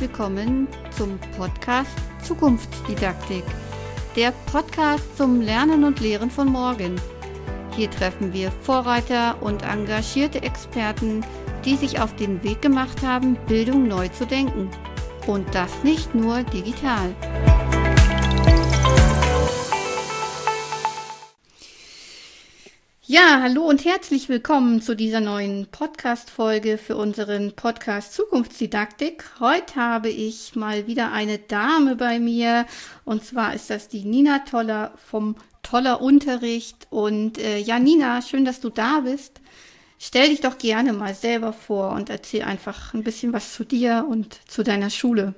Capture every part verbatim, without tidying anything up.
willkommen zum Podcast Zukunftsdidaktik, der Podcast zum Lernen und Lehren von morgen. Hier treffen wir Vorreiter und engagierte Experten, die sich auf den Weg gemacht haben, Bildung neu zu denken. Und das nicht nur digital. Ja, hallo und herzlich willkommen zu dieser neuen Podcast-Folge für unseren Podcast Zukunftsdidaktik. Heute habe ich mal wieder eine Dame bei mir, und zwar ist das die Nina Toller vom Toller Unterricht. Und äh, ja, Nina, schön, dass du da bist. Stell dich doch gerne mal selber vor und erzähl einfach ein bisschen was zu dir und zu deiner Schule.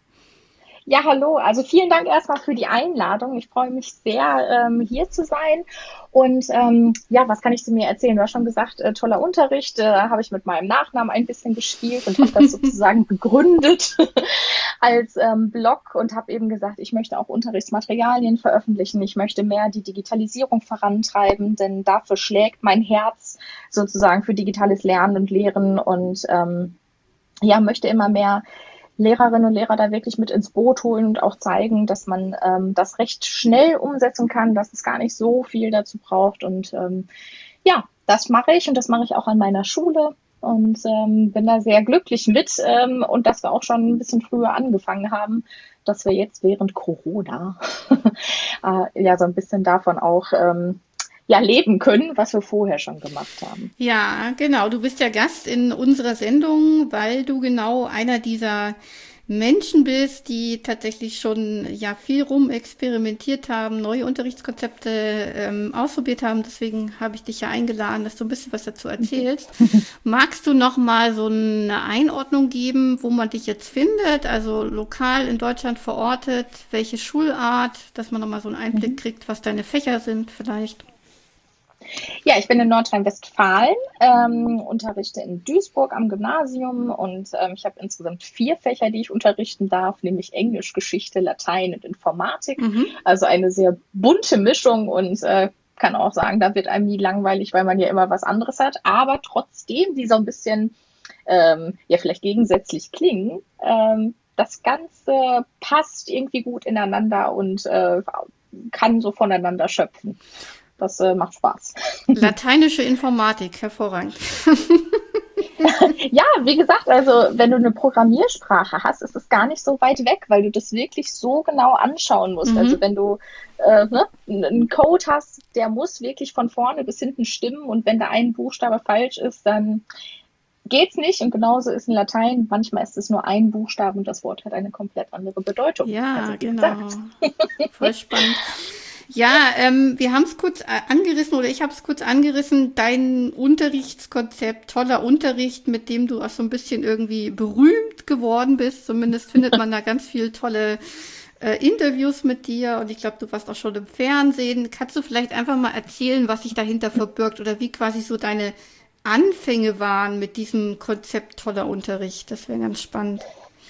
Ja, hallo. Also vielen Dank erstmal für die Einladung. Ich freue mich sehr, ähm, hier zu sein. Und ähm, ja, was kann ich zu mir erzählen? Du hast schon gesagt, äh, toller Unterricht. Da äh, habe ich mit meinem Nachnamen ein bisschen gespielt und habe das sozusagen begründet als ähm, Blog und habe eben gesagt, ich möchte auch Unterrichtsmaterialien veröffentlichen. Ich möchte mehr die Digitalisierung vorantreiben, denn dafür schlägt mein Herz sozusagen für digitales Lernen und Lehren und ähm, ja, möchte immer mehr Lehrerinnen und Lehrer da wirklich mit ins Boot holen und auch zeigen, dass man ähm, das recht schnell umsetzen kann, dass es gar nicht so viel dazu braucht. Und ähm, ja, das mache ich und das mache ich auch an meiner Schule und ähm, bin da sehr glücklich mit ähm, und dass wir auch schon ein bisschen früher angefangen haben, dass wir jetzt während Corona äh, ja so ein bisschen davon auch ähm, ja, leben können, was wir vorher schon gemacht haben. Ja, genau. Du bist ja Gast in unserer Sendung, weil du genau einer dieser Menschen bist, die tatsächlich schon ja viel rum experimentiert haben, neue Unterrichtskonzepte ähm, ausprobiert haben. Deswegen habe ich dich ja eingeladen, dass du ein bisschen was dazu erzählst. Magst du noch mal so eine Einordnung geben, wo man dich jetzt findet? Also lokal in Deutschland verortet, welche Schulart, dass man noch mal so einen Einblick kriegt, was deine Fächer sind vielleicht? Ja, ich bin in Nordrhein-Westfalen, ähm, unterrichte in Duisburg am Gymnasium und ähm, ich habe insgesamt vier Fächer, die ich unterrichten darf, nämlich Englisch, Geschichte, Latein und Informatik. Mhm. Also eine sehr bunte Mischung und äh, kann auch sagen, da wird einem nie langweilig, weil man ja immer was anderes hat. Aber trotzdem, die so ein bisschen, ähm, ja vielleicht gegensätzlich klingen, ähm, das Ganze passt irgendwie gut ineinander und äh, kann so voneinander schöpfen. Das äh, macht Spaß. Lateinische Informatik, hervorragend. Ja, wie gesagt, also wenn du eine Programmiersprache hast, ist es gar nicht so weit weg, weil du das wirklich so genau anschauen musst. Mhm. Also wenn du äh, ne, einen Code hast, der muss wirklich von vorne bis hinten stimmen und wenn da ein Buchstabe falsch ist, dann geht's nicht. Und genauso ist in Latein, manchmal ist es nur ein Buchstabe und das Wort hat eine komplett andere Bedeutung. Ja, also, genau. Voll spannend. Ja, ähm, wir haben es kurz angerissen oder ich habe es kurz angerissen, dein Unterrichtskonzept, toller Unterricht, mit dem du auch so ein bisschen irgendwie berühmt geworden bist. Zumindest findet man da ganz viel tolle äh, Interviews mit dir und ich glaube, du warst auch schon im Fernsehen. Kannst du vielleicht einfach mal erzählen, was sich dahinter verbirgt oder wie quasi so deine Anfänge waren mit diesem Konzept toller Unterricht? Das wäre ganz spannend.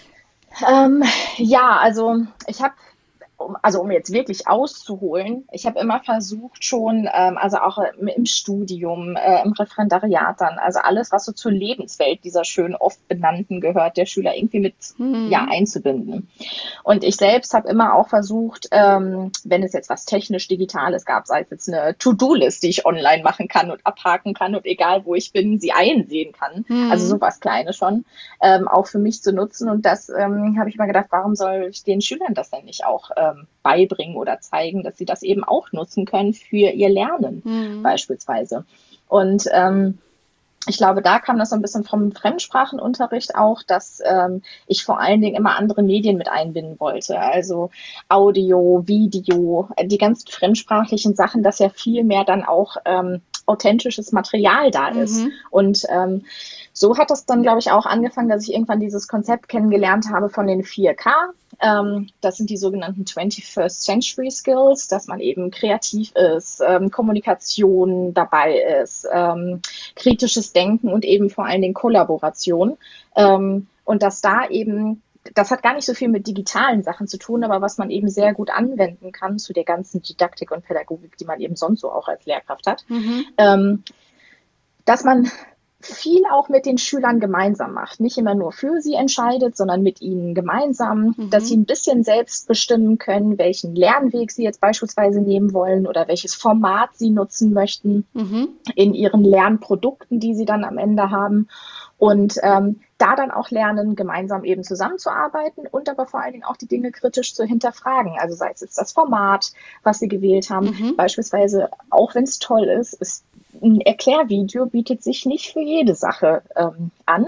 Ähm, ja, also ich habe Um, also um jetzt wirklich auszuholen, ich habe immer versucht schon, ähm, also auch im, im Studium, äh, im Referendariat dann, also alles, was so zur Lebenswelt dieser schön oft benannten gehört, der Schüler irgendwie mit mhm. ja einzubinden. Und ich selbst habe immer auch versucht, ähm, wenn es jetzt was technisch Digitales gab, sei es jetzt eine To-Do-List, die ich online machen kann und abhaken kann und egal wo ich bin, sie einsehen kann, mhm. also sowas Kleines schon, ähm, auch für mich zu nutzen. Und das ähm, habe ich immer gedacht, warum soll ich den Schülern das denn nicht auch äh, beibringen oder zeigen, dass sie das eben auch nutzen können für ihr Lernen mhm. beispielsweise. Und ähm, ich glaube, da kam das so ein bisschen vom Fremdsprachenunterricht auch, dass ähm, ich vor allen Dingen immer andere Medien mit einbinden wollte. Also Audio, Video, die ganzen fremdsprachlichen Sachen, dass ja viel mehr dann auch ähm, authentisches Material da ist. Mhm. Und ähm, so hat das dann, glaube ich, auch angefangen, dass ich irgendwann dieses Konzept kennengelernt habe von den vier K. Ähm, das sind die sogenannten twenty-first Century Skills, dass man eben kreativ ist, ähm, Kommunikation dabei ist, ähm, kritisches Denken und eben vor allen Dingen Kollaboration. Ähm, und dass da eben, das hat gar nicht so viel mit digitalen Sachen zu tun, aber was man eben sehr gut anwenden kann zu der ganzen Didaktik und Pädagogik, die man eben sonst so auch als Lehrkraft hat, mhm. ähm, dass man viel auch mit den Schülern gemeinsam macht. Nicht immer nur für sie entscheidet, sondern mit ihnen gemeinsam, mhm. dass sie ein bisschen selbst bestimmen können, welchen Lernweg sie jetzt beispielsweise nehmen wollen oder welches Format sie nutzen möchten mhm. in ihren Lernprodukten, die sie dann am Ende haben. Und ähm, da dann auch lernen, gemeinsam eben zusammenzuarbeiten und aber vor allen Dingen auch die Dinge kritisch zu hinterfragen. Also sei es jetzt das Format, was sie gewählt haben. Mhm. Beispielsweise, auch wenn es toll ist, ist ein Erklärvideo bietet sich nicht für jede Sache ähm, an.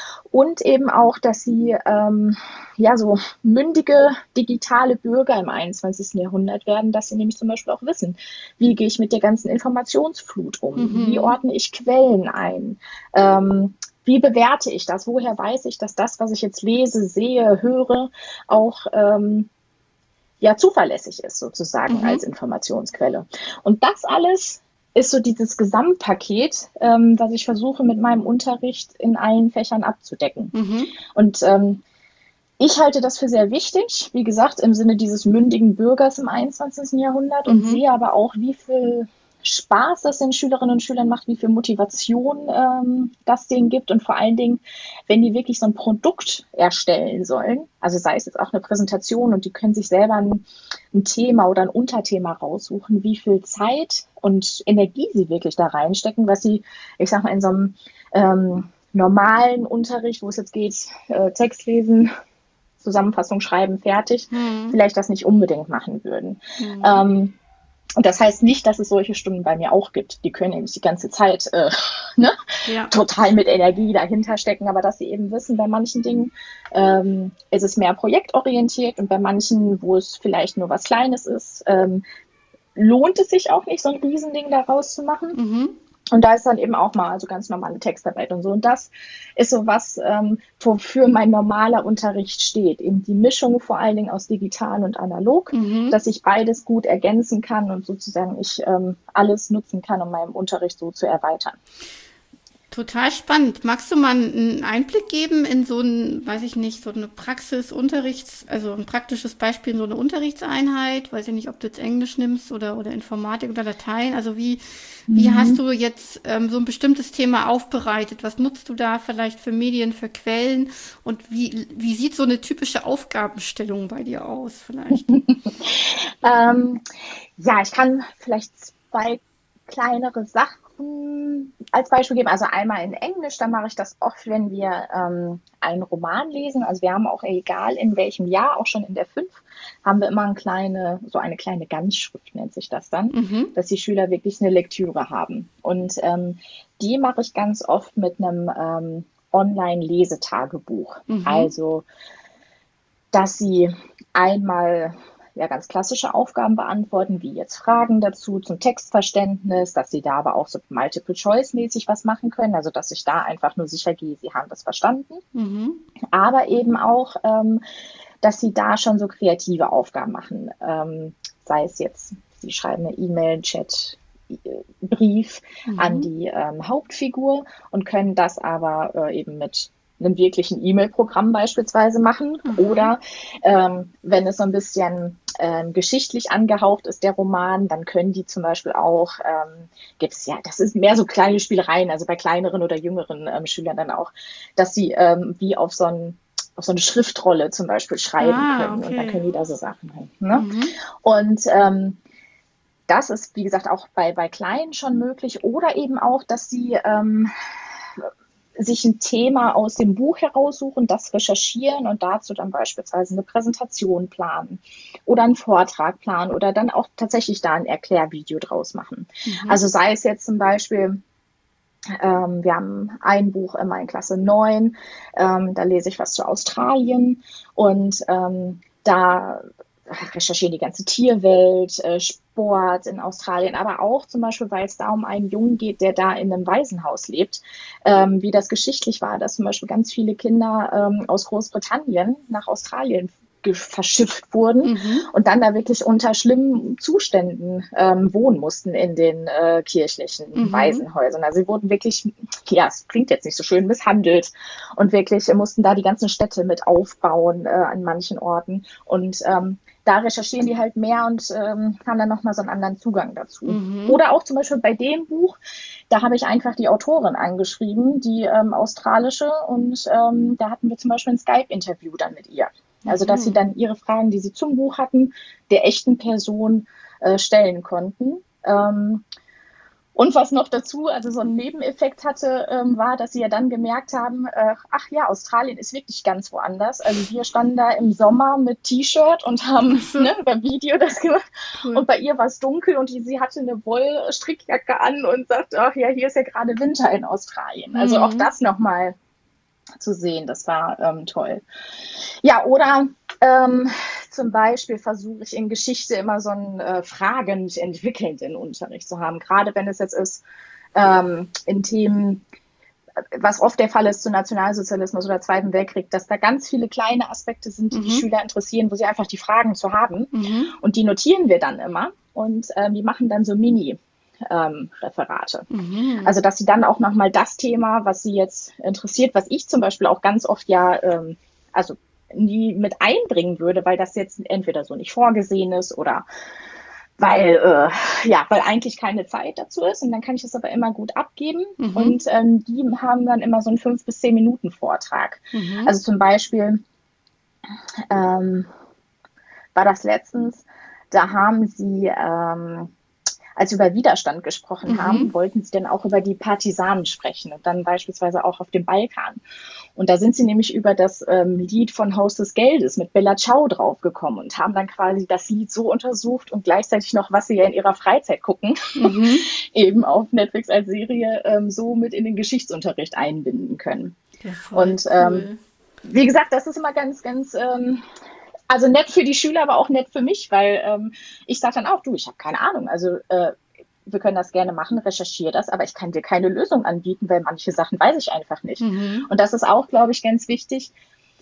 Und eben auch, dass sie ähm, ja so mündige digitale Bürger im einundzwanzigsten Jahrhundert werden, dass sie nämlich zum Beispiel auch wissen, wie gehe ich mit der ganzen Informationsflut um, mhm. wie ordne ich Quellen ein, ähm, wie bewerte ich das, woher weiß ich, dass das, was ich jetzt lese, sehe, höre, auch ähm, ja zuverlässig ist sozusagen mhm. als Informationsquelle. Und das alles ist so dieses Gesamtpaket, ähm, was ich versuche mit meinem Unterricht in allen Fächern abzudecken. Mhm. Und ähm, ich halte das für sehr wichtig, wie gesagt, im Sinne dieses mündigen Bürgers im einundzwanzigsten Jahrhundert mhm. und sehe aber auch, wie viel Spaß das den Schülerinnen und Schülern macht, wie viel Motivation ähm, das denen gibt und vor allen Dingen, wenn die wirklich so ein Produkt erstellen sollen, also sei es jetzt auch eine Präsentation und die können sich selber ein, ein Thema oder ein Unterthema raussuchen, wie viel Zeit und Energie sie wirklich da reinstecken, was sie, ich sag mal, in so einem ähm, normalen Unterricht, wo es jetzt geht, äh, Text lesen, Zusammenfassung schreiben, fertig, mhm. vielleicht das nicht unbedingt machen würden. Mhm. Ähm, Und das heißt nicht, dass es solche Stunden bei mir auch gibt. Die können nämlich die ganze Zeit äh, ne? ja. total mit Energie dahinter stecken, aber dass sie eben wissen, bei manchen Dingen ähm, ist es mehr projektorientiert und bei manchen, wo es vielleicht nur was Kleines ist, ähm, lohnt es sich auch nicht, so ein Riesending daraus zu machen. Mhm. Und da ist dann eben auch mal so ganz normale Textarbeit und so. Und das ist so was, ähm, wofür mein normaler Unterricht steht. Eben die Mischung vor allen Dingen aus digital und analog, mhm. dass ich beides gut ergänzen kann und sozusagen ich ähm, alles nutzen kann, um meinen Unterricht so zu erweitern. Total spannend. Magst du mal einen Einblick geben in so ein, weiß ich nicht, so eine Praxis, Unterrichts, also ein praktisches Beispiel in so eine Unterrichtseinheit? Weiß ich nicht, ob du jetzt Englisch nimmst oder, oder Informatik oder Latein. Also wie, mhm. wie hast du jetzt ähm, so ein bestimmtes Thema aufbereitet? Was nutzt du da vielleicht für Medien, für Quellen? Und wie, wie sieht so eine typische Aufgabenstellung bei dir aus vielleicht? ähm, ja, ich kann vielleicht zwei kleinere Sachen als Beispiel geben. Also einmal in Englisch, da mache ich das oft, wenn wir ähm, einen Roman lesen. Also wir haben auch, egal in welchem Jahr, auch schon in der fünf, haben wir immer eine kleine, so eine kleine Ganzschrift nennt sich das dann, mhm. dass die Schüler wirklich eine Lektüre haben. Und ähm, die mache ich ganz oft mit einem ähm, Online-Lesetagebuch. Mhm. Also, dass sie einmal ja ganz klassische Aufgaben beantworten, wie jetzt Fragen dazu zum Textverständnis, dass sie da aber auch so Multiple-Choice-mäßig was machen können, also dass ich da einfach nur sicher gehe, sie haben das verstanden. Mhm. Aber eben auch, ähm, dass sie da schon so kreative Aufgaben machen, ähm, sei es jetzt, sie schreiben eine E-Mail, einen Chat, Brief mhm. an die ähm, Hauptfigur und können das aber äh, eben mit einem wirklichen E-Mail-Programm beispielsweise machen. Mhm. Oder ähm, wenn es so ein bisschen ähm, geschichtlich angehaucht ist, der Roman, dann können die zum Beispiel auch, ähm, gibt es ja, das ist mehr so kleine Spielereien, also bei kleineren oder jüngeren ähm, Schülern dann auch, dass sie ähm, wie auf so ein auf so eine Schriftrolle zum Beispiel schreiben ah, können. Okay. Und dann können die da so Sachen haben. Ne? Mhm. Und ähm, das ist, wie gesagt, auch bei, bei Kleinen schon möglich. Oder eben auch, dass sie ähm, sich ein Thema aus dem Buch heraussuchen, das recherchieren und dazu dann beispielsweise eine Präsentation planen oder einen Vortrag planen oder dann auch tatsächlich da ein Erklärvideo draus machen. Mhm. Also sei es jetzt zum Beispiel, ähm, wir haben ein Buch immer in Klasse neun, ähm, da lese ich was zu Australien und ähm, da recherchieren die ganze Tierwelt, äh, Sport in Australien, aber auch zum Beispiel, weil es da um einen Jungen geht, der da in einem Waisenhaus lebt, ähm, wie das geschichtlich war, dass zum Beispiel ganz viele Kinder ähm, aus Großbritannien nach Australien ge- verschifft wurden Mhm. und dann da wirklich unter schlimmen Zuständen ähm, wohnen mussten in den äh, kirchlichen Mhm. Waisenhäusern. Also sie wurden wirklich, ja, es klingt jetzt nicht so schön, misshandelt und wirklich äh, mussten da die ganzen Städte mit aufbauen äh, an manchen Orten. Und ähm, da recherchieren die halt mehr und ähm, haben dann nochmal so einen anderen Zugang dazu. Mhm. Oder auch zum Beispiel bei dem Buch, da habe ich einfach die Autorin angeschrieben, die ähm, australische, und ähm, da hatten wir zum Beispiel ein Skype-Interview dann mit ihr. Also, dass sie Mhm. dann ihre Fragen, die sie zum Buch hatten, der echten Person äh, stellen konnten. Ähm, und was noch dazu, also so ein Nebeneffekt hatte, ähm, war, dass sie ja dann gemerkt haben, äh, ach ja, Australien ist wirklich ganz woanders. Also wir standen da im Sommer mit T-Shirt und Ach haben so, ne, beim Video das gemacht. cool. Und bei ihr war es dunkel und die, sie hatte eine Wollstrickjacke an und sagt, ach ja, hier ist ja gerade Winter in Australien. Also auch Mhm. das nochmal zu sehen, das war ähm, toll. Ja, oder ähm, zum Beispiel versuche ich in Geschichte immer so einen äh, fragend entwickelnden Unterricht zu haben. Gerade wenn es jetzt ist ähm, in Themen, was oft der Fall ist zu Nationalsozialismus oder Zweiten Weltkrieg, dass da ganz viele kleine Aspekte sind, die die Mhm. Schüler interessieren, wo sie einfach die Fragen zu haben. Mhm. Und die notieren wir dann immer und ähm, die machen dann so Mini. Ähm, Referate. Mhm. Also, dass sie dann auch nochmal das Thema, was sie jetzt interessiert, was ich zum Beispiel auch ganz oft ja, ähm, also nie mit einbringen würde, weil das jetzt entweder so nicht vorgesehen ist oder weil, äh, ja, weil eigentlich keine Zeit dazu ist, und dann kann ich es aber immer gut abgeben, Mhm. und ähm, die haben dann immer so einen fünf bis zehn Minuten Vortrag. Mhm. Also zum Beispiel ähm, war das letztens, da haben sie ähm, als sie über Widerstand gesprochen Mhm. haben, wollten sie dann auch über die Partisanen sprechen und dann beispielsweise auch auf dem Balkan. Und da sind sie nämlich über das ähm, Lied von Haus des Geldes mit Bella Ciao draufgekommen und haben dann quasi das Lied so untersucht und gleichzeitig noch, was sie ja in ihrer Freizeit gucken, Mhm. eben auf Netflix als Serie ähm, so mit in den Geschichtsunterricht einbinden können. Ja, voll Und ähm, cool. wie gesagt, das ist immer ganz, ganz ähm, also nett für die Schüler, aber auch nett für mich, weil ähm, ich sage dann auch, du, ich habe keine Ahnung. Also äh, wir können das gerne machen, recherchiere das, aber ich kann dir keine Lösung anbieten, weil manche Sachen weiß ich einfach nicht. Mhm. Und das ist auch, glaube ich, ganz wichtig,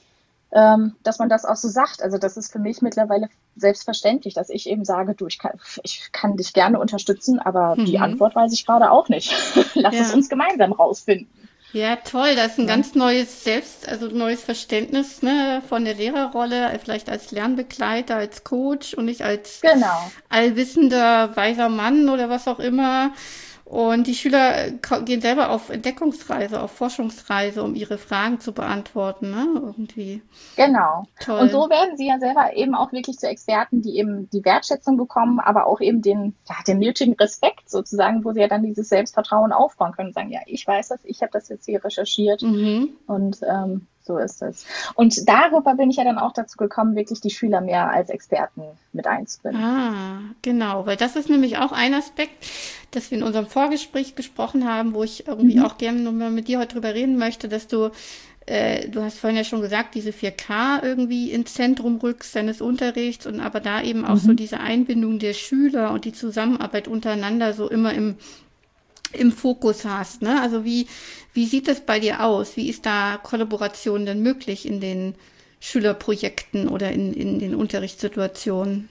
ähm, dass man das auch so sagt. Also das ist für mich mittlerweile selbstverständlich, dass ich eben sage, du, ich kann, ich kann dich gerne unterstützen, aber die Mhm. Antwort weiß ich gerade auch nicht. Lass es Ja. uns gemeinsam rausfinden. Ja, toll. Das ist ein Ne? ganz neues Selbst, also neues Verständnis, ne, von der Lehrerrolle, vielleicht als Lernbegleiter, als Coach und nicht als Genau. allwissender, weiser Mann oder was auch immer. Und die Schüler ko- gehen selber auf Entdeckungsreise, auf Forschungsreise, um ihre Fragen zu beantworten, ne? Irgendwie Genau. Und toll. so werden sie ja selber eben auch wirklich zu Experten, die eben die Wertschätzung bekommen, aber auch eben den, ja, den nötigen Respekt sozusagen, wo sie ja dann dieses Selbstvertrauen aufbauen können und sagen, ja, ich weiß das, ich habe das jetzt hier recherchiert Mhm. und ähm, so ist es. Und darüber bin ich ja dann auch dazu gekommen, wirklich die Schüler mehr als Experten mit einzubinden. Ah, genau, weil das ist nämlich auch ein Aspekt, das wir in unserem Vorgespräch gesprochen haben, wo ich irgendwie Mhm. auch gerne nochmal mit dir heute drüber reden möchte, dass du, äh, du hast vorhin ja schon gesagt, diese vier K irgendwie ins Zentrum rückst deines Unterrichts und aber da eben auch so Mhm. diese Einbindung der Schüler und die Zusammenarbeit untereinander so immer im, im Fokus hast, ne? Also wie, wie sieht das bei dir aus? Wie ist da Kollaboration denn möglich in den Schülerprojekten oder in, in den Unterrichtssituationen?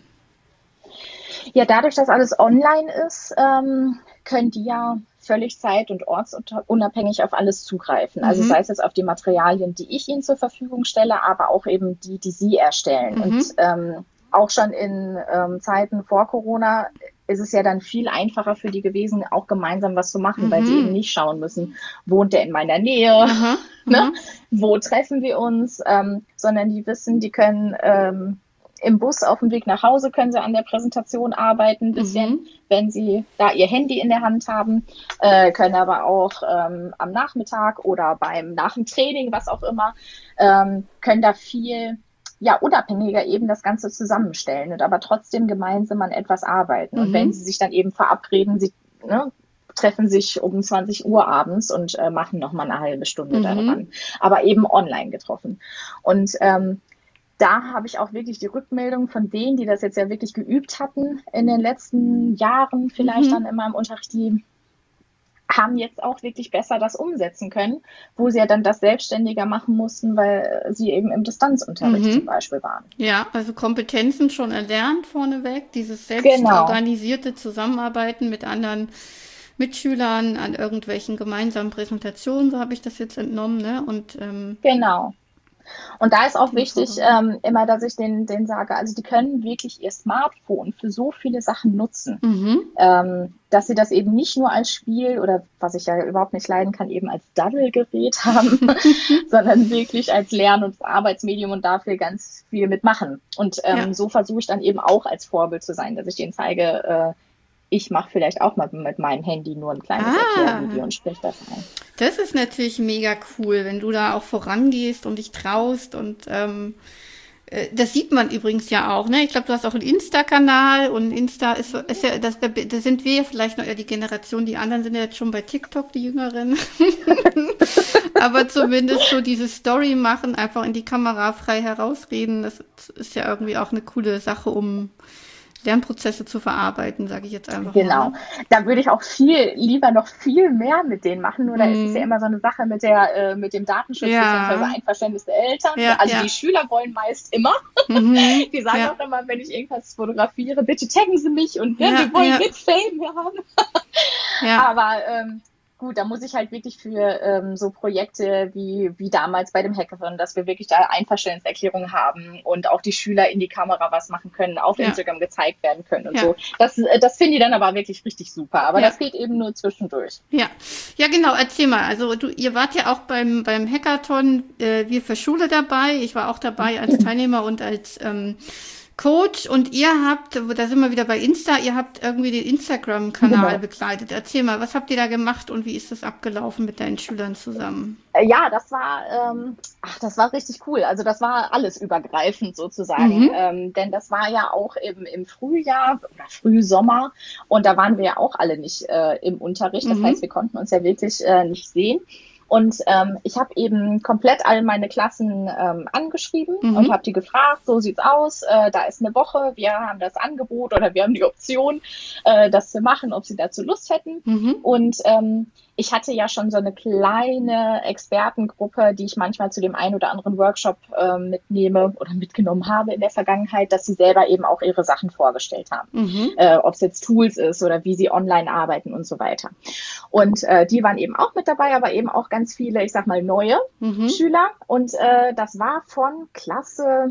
Ja, dadurch, dass alles online ist, ähm, können die ja völlig zeit- und ortsunabhängig auf alles zugreifen. Also sei Mhm. es jetzt auf die Materialien, die ich ihnen zur Verfügung stelle, aber auch eben die, die sie erstellen. Und Mhm. ähm, auch schon in ähm, Zeiten vor Corona ist es ja dann viel einfacher für die gewesen, auch gemeinsam was zu machen, weil sie eben Mhm. nicht schauen müssen, wohnt der in meiner Nähe, Aha. ne? Aha. Wo treffen wir uns, ähm, sondern die wissen, die können ähm, im Bus auf dem Weg nach Hause können sie an der Präsentation arbeiten, ein bisschen, Mhm. wenn sie da ihr Handy in der Hand haben, äh, können aber auch ähm, am Nachmittag oder beim nach dem Training, was auch immer, ähm, können da viel ja unabhängiger eben das Ganze zusammenstellen und aber trotzdem gemeinsam an etwas arbeiten. Und wenn Mhm. sie sich dann eben verabreden, sie ne, treffen sich um zwanzig Uhr abends und äh, machen nochmal eine halbe Stunde Mhm. daran, aber eben online getroffen. Und ähm, da habe ich auch wirklich die Rückmeldung von denen, die das jetzt ja wirklich geübt hatten in den letzten Jahren, vielleicht Mhm. dann in meinem Unterricht, die haben jetzt auch wirklich besser das umsetzen können, wo sie ja dann das selbstständiger machen mussten, weil sie eben im Distanzunterricht Mhm. zum Beispiel waren. Ja, also Kompetenzen schon erlernt vorneweg, dieses Genau, selbstorganisierte Zusammenarbeiten mit anderen Mitschülern an irgendwelchen gemeinsamen Präsentationen, so habe ich das jetzt entnommen, ne? Und ähm, genau. Und da ist auch Thema wichtig, vorbereiten. ähm, immer, dass ich denen, denen sage, also die können wirklich ihr Smartphone für so viele Sachen nutzen, Mhm. ähm, dass sie das eben nicht nur als Spiel oder was ich ja überhaupt nicht leiden kann, eben als Daddelgerät haben, sondern wirklich als Lern- und Arbeitsmedium und dafür ganz viel mitmachen. Und Ja. ähm, so versuche ich dann eben auch als Vorbild zu sein, dass ich denen zeige, äh, ich mache vielleicht auch mal mit meinem Handy nur ein kleines Ah, Erklärvideo und sprich das ein. das ist natürlich mega cool, wenn du da auch vorangehst und dich traust und ähm, äh, das sieht man übrigens ja auch, ne? Ich glaube, du hast auch einen Insta-Kanal und Insta ist, so- ist ja, das, da da sind wir ja vielleicht noch eher die Generation, die anderen sind ja jetzt schon bei TikTok, die Jüngeren. Aber zumindest so diese Story machen, einfach in die Kamera frei herausreden, das ist ja irgendwie auch eine coole Sache, um Lernprozesse zu verarbeiten, sage ich jetzt einfach mal, Genau. ne? Da würde ich auch viel lieber noch viel mehr mit denen machen. Nur da ist es ja Mm, immer so eine Sache mit der, äh, mit dem Datenschutz bzw. ja, Einverständnis der Eltern. ja, Also ja. die Schüler wollen meist immer. Mhm, Die sagen ja, auch immer, wenn ich irgendwas fotografiere, bitte taggen Sie mich und ne, ja, wir wollen ja, mit Fame haben. ja, Aber ähm, gut, da muss ich halt wirklich für ähm, so Projekte wie, wie damals bei dem Hackathon, dass wir wirklich da Einverständniserklärungen haben und auch die Schüler in die Kamera was machen können, auf ja, Instagram gezeigt werden können und ja, so. Das, äh, das finde ich dann aber wirklich richtig super. Aber ja. das geht eben nur zwischendurch. Ja, ja genau, erzähl mal. Also du, ihr wart ja auch beim, beim Hackathon, äh, wir für Schule dabei. Ich war auch dabei als Teilnehmer und als ähm, Coach. Und ihr habt, da sind wir wieder bei Insta, ihr habt irgendwie den Instagram-Kanal Genau. begleitet. Erzähl mal, was habt ihr da gemacht und wie ist das abgelaufen mit deinen Schülern zusammen? Äh, Ja, das war, ähm, ach, das war richtig cool. Also das war alles übergreifend sozusagen, Mhm, ähm, denn das war ja auch im, im Frühjahr oder Frühsommer und da waren wir ja auch alle nicht äh, im Unterricht. Das heißt, mhm, wir konnten uns ja wirklich äh, nicht sehen. Und ähm, ich habe eben komplett all meine Klassen ähm, angeschrieben und mhm, habe die gefragt, so sieht's aus, äh, da ist eine Woche, wir haben das Angebot oder wir haben die Option, äh, das zu machen, ob sie dazu Lust hätten. mhm, Und ähm, ich hatte ja schon so eine kleine Expertengruppe, die ich manchmal zu dem einen oder anderen Workshop ähm, mitnehme oder mitgenommen habe in der Vergangenheit, dass sie selber eben auch ihre Sachen vorgestellt haben. mhm, Äh, ob es jetzt Tools ist oder wie sie online arbeiten und so weiter. Und äh, die waren eben auch mit dabei, aber eben auch ganz viele, ich sag mal, neue mhm, Schüler. Und äh, das war von Klasse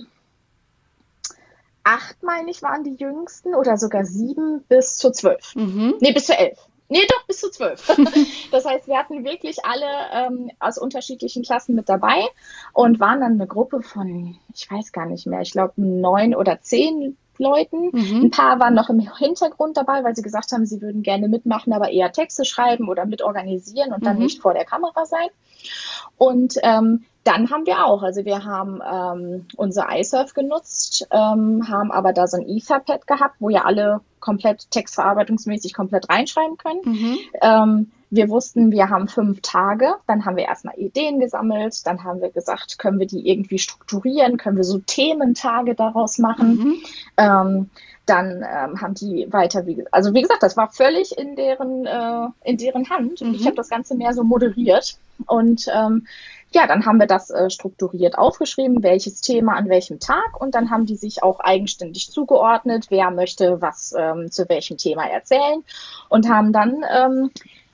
acht, meine ich, waren die jüngsten oder sogar sieben bis zu zwölf. mhm, Nee, bis zu elf. Nee, doch, bis zu zwölf. Das heißt, wir hatten wirklich alle ähm, aus unterschiedlichen Klassen mit dabei und waren dann eine Gruppe von, ich weiß gar nicht mehr, ich glaube neun oder zehn Leuten. Ein mhm, paar waren noch im Hintergrund dabei, weil sie gesagt haben, sie würden gerne mitmachen, aber eher Texte schreiben oder mitorganisieren und dann nicht mhm, vor der Kamera sein. Und ähm, dann haben wir auch, also wir haben ähm, unser iSurf genutzt, ähm, haben aber da so ein Etherpad gehabt, wo ja alle komplett textverarbeitungsmäßig komplett reinschreiben können. mhm, Ähm, wir wussten, wir haben fünf Tage, dann haben wir erstmal Ideen gesammelt, dann haben wir gesagt, können wir die irgendwie strukturieren, können wir so Thementage daraus machen. mhm, Ähm, dann ähm, haben die weiter, wie, also wie gesagt, das war völlig in deren, äh, in deren Hand und ich habe mhm, das Ganze mehr so moderiert. Und ähm, ja, dann haben wir das äh, strukturiert aufgeschrieben, welches Thema an welchem Tag und dann haben die sich auch eigenständig zugeordnet, wer möchte was ähm, zu welchem Thema erzählen und haben dann ähm,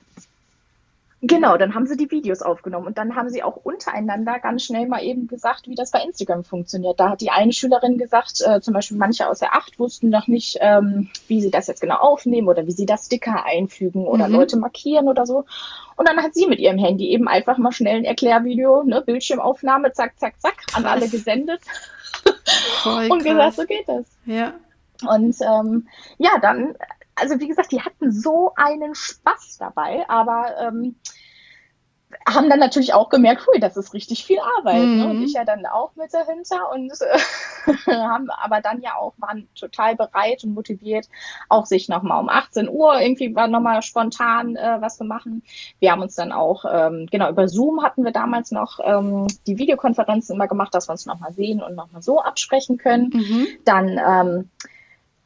Genau, dann haben sie die Videos aufgenommen und dann haben sie auch untereinander ganz schnell mal eben gesagt, wie das bei Instagram funktioniert. Da hat die eine Schülerin gesagt, äh, zum Beispiel manche aus der acht wussten noch nicht, ähm, wie sie das jetzt genau aufnehmen oder wie sie das Sticker einfügen oder mhm. Leute markieren oder so. Und dann hat sie mit ihrem Handy eben einfach mal schnell ein Erklärvideo, ne, Bildschirmaufnahme, zack, zack, zack, an alle Krass, gesendet voll und gesagt, so krass. geht das. Ja, Und ähm, ja, dann, also wie gesagt, die hatten so einen Spaß dabei, aber ähm, haben dann natürlich auch gemerkt, hui, das ist richtig viel Arbeit, ne? Und ich mhm, ja dann auch mit dahinter und äh, haben aber dann ja auch, waren total bereit und motiviert, auch sich nochmal um achtzehn Uhr irgendwie war nochmal spontan äh, was zu machen. Wir haben uns dann auch, ähm, genau, über Zoom hatten wir damals noch ähm, die Videokonferenzen immer gemacht, dass wir uns nochmal sehen und nochmal so absprechen können. mhm, Dann ähm,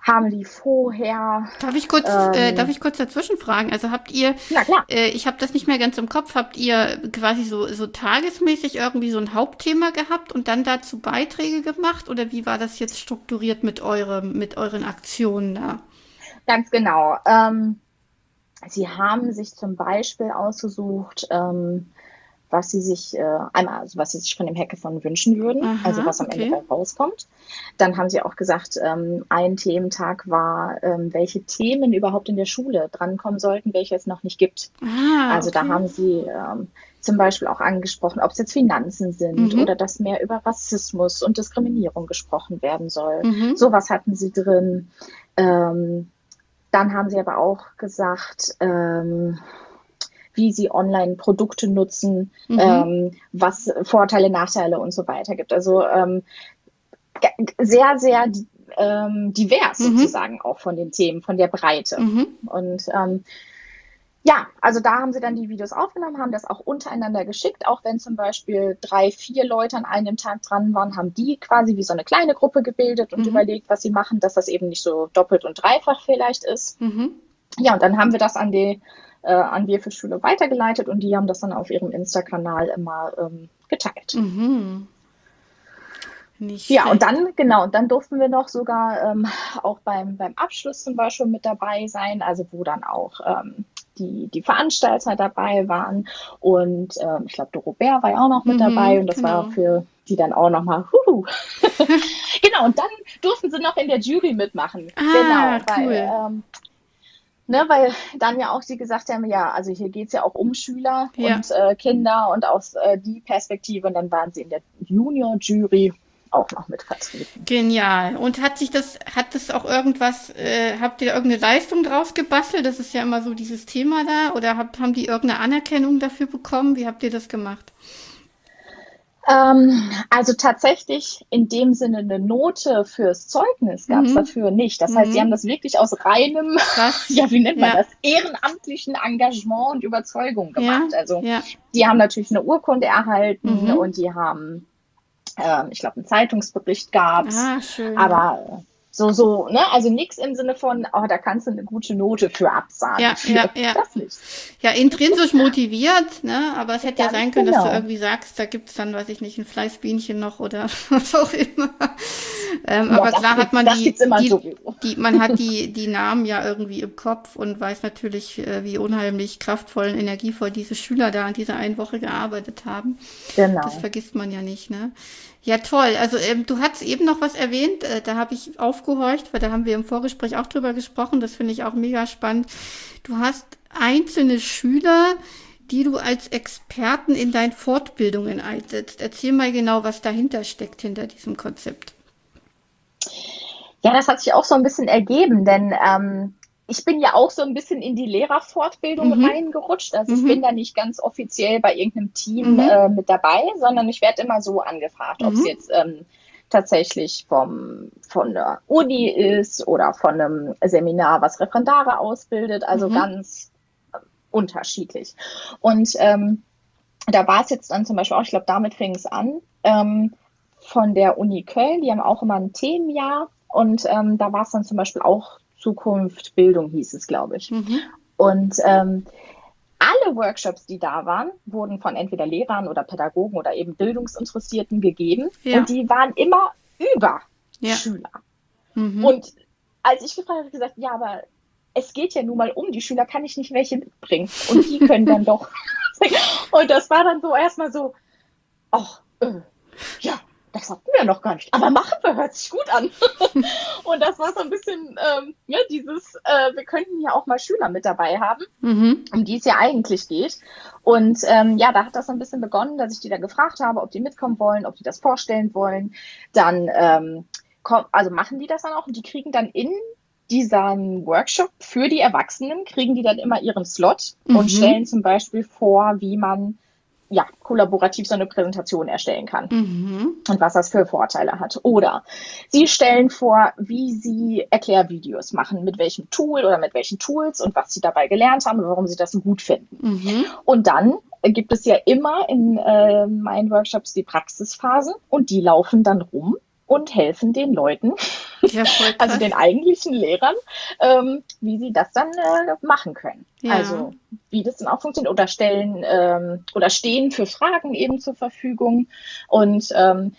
haben die vorher. Darf ich kurz, ähm, äh, darf ich kurz dazwischen fragen? Also habt ihr, na klar. äh, ich habe das nicht mehr ganz im Kopf, habt ihr quasi so, so tagesmäßig irgendwie so ein Hauptthema gehabt und dann dazu Beiträge gemacht? Oder wie war das jetzt strukturiert mit eurem, mit euren Aktionen da? Ganz genau. Ähm, sie haben sich zum Beispiel ausgesucht, ähm, was sie sich äh, einmal, also was sie sich von dem Hackathon wünschen würden, Aha, also was am okay. Ende dabei rauskommt. Dann haben sie auch gesagt, ähm, ein Thementag war, ähm, welche Themen überhaupt in der Schule drankommen sollten, welche es noch nicht gibt. Ah, Also okay. da haben sie ähm, zum Beispiel auch angesprochen, ob es jetzt Finanzen sind Mhm. oder dass mehr über Rassismus und Diskriminierung gesprochen werden soll. Mhm. Sowas hatten sie drin. Ähm, dann haben sie aber auch gesagt, ähm, wie sie Online-Produkte nutzen, Mhm. ähm, was Vorteile, Nachteile und so weiter gibt. Also ähm, g- sehr, sehr ähm, divers Mhm. sozusagen auch von den Themen, von der Breite. Mhm. Und ähm, ja, also da haben sie dann die Videos aufgenommen, haben das auch untereinander geschickt, auch wenn zum Beispiel drei, vier Leute an einem Tag dran waren, haben die quasi wie so eine kleine Gruppe gebildet und Mhm. überlegt, was sie machen, dass das eben nicht so doppelt und dreifach vielleicht ist. Mhm. Ja, und dann haben wir das an die äh, an Wir für Schule weitergeleitet und die haben das dann auf ihrem Insta-Kanal immer ähm, geteilt. Mhm. Nicht Ja, und schlecht. dann, genau, und dann durften wir noch sogar ähm, auch beim, beim Abschluss zum Beispiel mit dabei sein, also wo dann auch ähm, die, die Veranstalter dabei waren und ähm, ich glaube, Doro Bär war ja auch noch mit dabei Mhm, und das genau. war für die dann auch nochmal, huhu. Genau, und dann durften sie noch in der Jury mitmachen. Ah, Genau, weil, cool. ähm, ne, weil dann ja auch sie gesagt haben, ja, also hier geht's ja auch um Schüler Ja. und äh, Kinder und aus äh, die Perspektive und dann waren sie in der Junior-Jury auch noch mit vertreten. Genial. Und hat sich das, hat das auch irgendwas, äh, habt ihr da irgendeine Leistung draus gebastelt? Das ist ja immer so dieses Thema da. Oder habt, haben die irgendeine Anerkennung dafür bekommen? Wie habt ihr das gemacht? Ähm, also tatsächlich in dem Sinne eine Note fürs Zeugnis gab es Mhm. dafür nicht. Das heißt, sie haben Mhm. das wirklich aus reinem, Krass. ja, wie nennt man Ja. das, ehrenamtlichen Engagement und Überzeugung Ja. gemacht. Also Ja. die haben natürlich eine Urkunde erhalten Mhm. und die haben, ähm, ich glaube, einen Zeitungsbericht gab's, Ah, schön. aber äh, so, so, ne, also nichts im Sinne von, oh, da kannst du eine gute Note für absagen. Ja, Für ja, ja. das nicht. Ja, intrinsisch motiviert, ne? Aber es hätte ja Ganz sein können, dass du genau. irgendwie sagst, da gibt's dann, weiß ich nicht, ein Fleißbienchen noch oder was auch immer. Ähm, Ja, aber das klar hat gibt's, man das die, gibt's immer die, sowieso. die, man hat die, die Namen ja irgendwie im Kopf und weiß natürlich, äh, wie unheimlich kraftvoll und energievoll diese Schüler da an dieser einen Woche gearbeitet haben. Das Genau. vergisst man ja nicht, ne? Ja, toll. Also ähm, du hast eben noch was erwähnt, äh, da habe ich aufgehorcht, weil da haben wir im Vorgespräch auch drüber gesprochen. Das finde ich auch mega spannend. Du hast einzelne Schüler, die du als Experten in deinen Fortbildungen einsetzt. Erzähl mal genau, was dahinter steckt, hinter diesem Konzept. Ja, das hat sich auch so ein bisschen ergeben, denn ähm, ich bin ja auch so ein bisschen in die Lehrerfortbildung Mhm. reingerutscht. Also ich Mhm. bin da nicht ganz offiziell bei irgendeinem Team Mhm. äh, mit dabei, sondern ich werde immer so angefragt, ob es Mhm. jetzt ähm, tatsächlich vom, von der Uni ist oder von einem Seminar, was Referendare ausbildet, also Mhm. ganz äh, unterschiedlich. Und ähm, da war es jetzt dann zum Beispiel auch, ich glaube, damit fing es an, ähm, von der Uni Köln, die haben auch immer ein Themenjahr und ähm, da war es dann zum Beispiel auch Zukunft, Bildung hieß es, glaube ich. Mhm. Und ähm, alle Workshops, die da waren, wurden von entweder Lehrern oder Pädagogen oder eben Bildungsinteressierten gegeben Ja. und die waren immer über Ja. Schüler. Mhm. Und als ich gefragt habe, habe ich gesagt, ja, aber es geht ja nun mal um die Schüler, kann ich nicht welche mitbringen und die können dann doch. Und das war dann so erstmal so, ach, äh, ja, das hatten wir noch gar nicht. Aber machen wir, hört sich gut an. Und das war so ein bisschen, ähm, ja, dieses, äh, wir könnten ja auch mal Schüler mit dabei haben, Mhm. um die es ja eigentlich geht. Und ähm, ja, da hat das so ein bisschen begonnen, dass ich die dann gefragt habe, ob die mitkommen wollen, ob die das vorstellen wollen. Dann, ähm, komm, also machen die das dann auch und die kriegen dann in diesem Workshop für die Erwachsenen, kriegen die dann immer ihren Slot Mhm. und stellen zum Beispiel vor, wie man ja, kollaborativ so eine Präsentation erstellen kann Mhm. und was das für Vorteile hat. Oder sie stellen vor, wie sie Erklärvideos machen, mit welchem Tool oder mit welchen Tools und was sie dabei gelernt haben und warum sie das so gut finden. Mhm. Und dann gibt es ja immer in äh, meinen Workshops die Praxisphasen und die laufen dann rum und helfen den Leuten, Ja, voll also krass. den eigentlichen Lehrern, ähm, wie sie das dann äh, machen können. Ja. Also wie das dann auch funktioniert oder stellen ähm, oder stehen für Fragen eben zur Verfügung. Und ähm,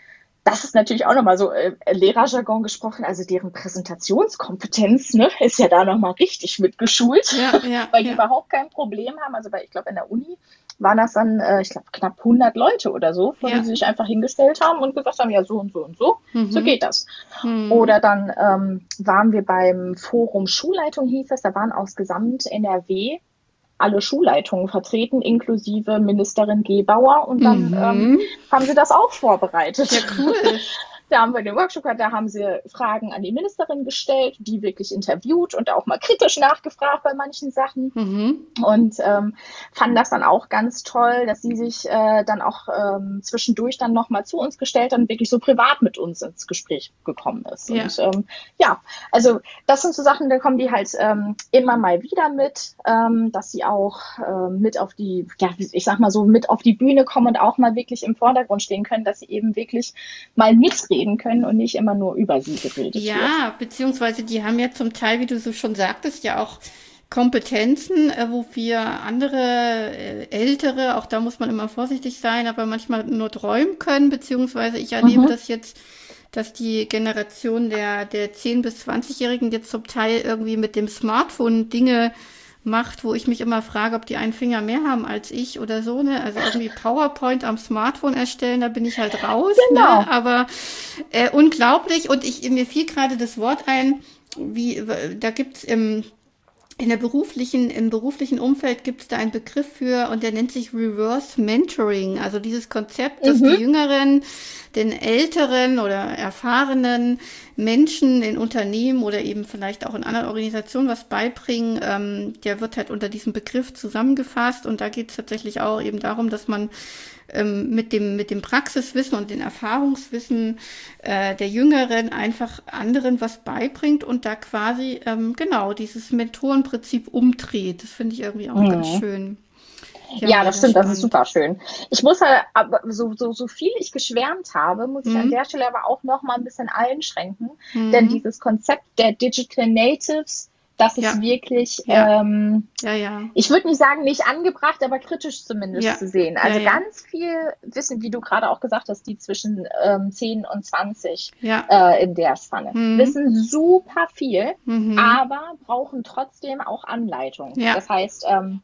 das ist natürlich auch nochmal so äh, Lehrerjargon gesprochen, also deren Präsentationskompetenz, ne, ist ja da nochmal richtig mitgeschult, Ja, ja, weil die ja. überhaupt kein Problem haben. Also bei, ich glaube, in der Uni waren das dann, äh, ich glaube, knapp hundert Leute oder so, vor die Ja. sie sich einfach hingestellt haben und gesagt haben, ja, so und so und so, so Mhm. geht das. Mhm. Oder dann ähm, waren wir beim Forum Schulleitung, hieß es, da waren aus Gesamt N R W alle Schulleitungen vertreten, inklusive Ministerin Gebauer. Und dann ähm, Mhm. haben sie das auch vorbereitet. Ja, cool. Da haben wir den Workshop gehabt, da haben sie Fragen an die Ministerin gestellt, die wirklich interviewt und auch mal kritisch nachgefragt bei manchen Sachen. Mhm. Und ähm, fanden das dann auch ganz toll, dass sie sich äh, dann auch ähm, zwischendurch dann nochmal zu uns gestellt hat und wirklich so privat mit uns ins Gespräch gekommen ist. Ja. Und ähm, ja, also das sind so Sachen, da kommen die halt ähm, immer mal wieder mit, ähm, dass sie auch ähm, mit auf die, ja, ich sag mal so, mit auf die Bühne kommen und auch mal wirklich im Vordergrund stehen können, dass sie eben wirklich mal mitreden können und nicht immer nur über sie geredet wird. Ja, beziehungsweise die haben ja zum Teil, wie du so schon sagtest, ja auch Kompetenzen, äh, wo wir andere äh, Ältere, auch da muss man immer vorsichtig sein, aber manchmal nur träumen können, beziehungsweise ich erlebe Mhm. das jetzt, dass die Generation der, der zehn- bis zwanzig-Jährigen jetzt zum Teil irgendwie mit dem Smartphone Dinge macht, wo ich mich immer frage, ob die einen Finger mehr haben als ich oder so, ne? Also irgendwie PowerPoint am Smartphone erstellen, da bin ich halt raus, ne? Genau. Aber äh, unglaublich. Und ich, mir fiel gerade das Wort ein, wie, da gibt's im in der beruflichen, im beruflichen Umfeld gibt es da einen Begriff für und der nennt sich Reverse Mentoring. Also dieses Konzept, dass die Mhm. Jüngeren den älteren oder erfahrenen Menschen in Unternehmen oder eben vielleicht auch in anderen Organisationen was beibringen, ähm, der wird halt unter diesem Begriff zusammengefasst. Und da geht es tatsächlich auch eben darum, dass man ähm, mit dem, mit dem Praxiswissen und dem Erfahrungswissen äh, der Jüngeren einfach anderen was beibringt und da quasi ähm, genau dieses Mentorenprinzip umdreht. Das finde ich irgendwie auch ganz Mhm. schön. Ja, Ja, das mega stimmt, das ist spannend. super schön. Ich muss halt, aber so, so, so viel ich geschwärmt habe, muss ich an Hm? der Stelle aber auch noch mal ein bisschen einschränken, denn Hm? dieses Konzept der Digital Natives, das ist Ja, wirklich, ja, ähm, ja, ja, ich würde nicht sagen, nicht angebracht, aber kritisch ja, zumindest zu sehen. ja, Also ja, ganz viel Wissen, wie du gerade auch gesagt hast, die zwischen ähm, zehn und zwanzig ja. äh, in der Spanne, Hm? wissen super viel, Mhm. aber brauchen trotzdem auch Anleitung. Ja. Das heißt, ähm,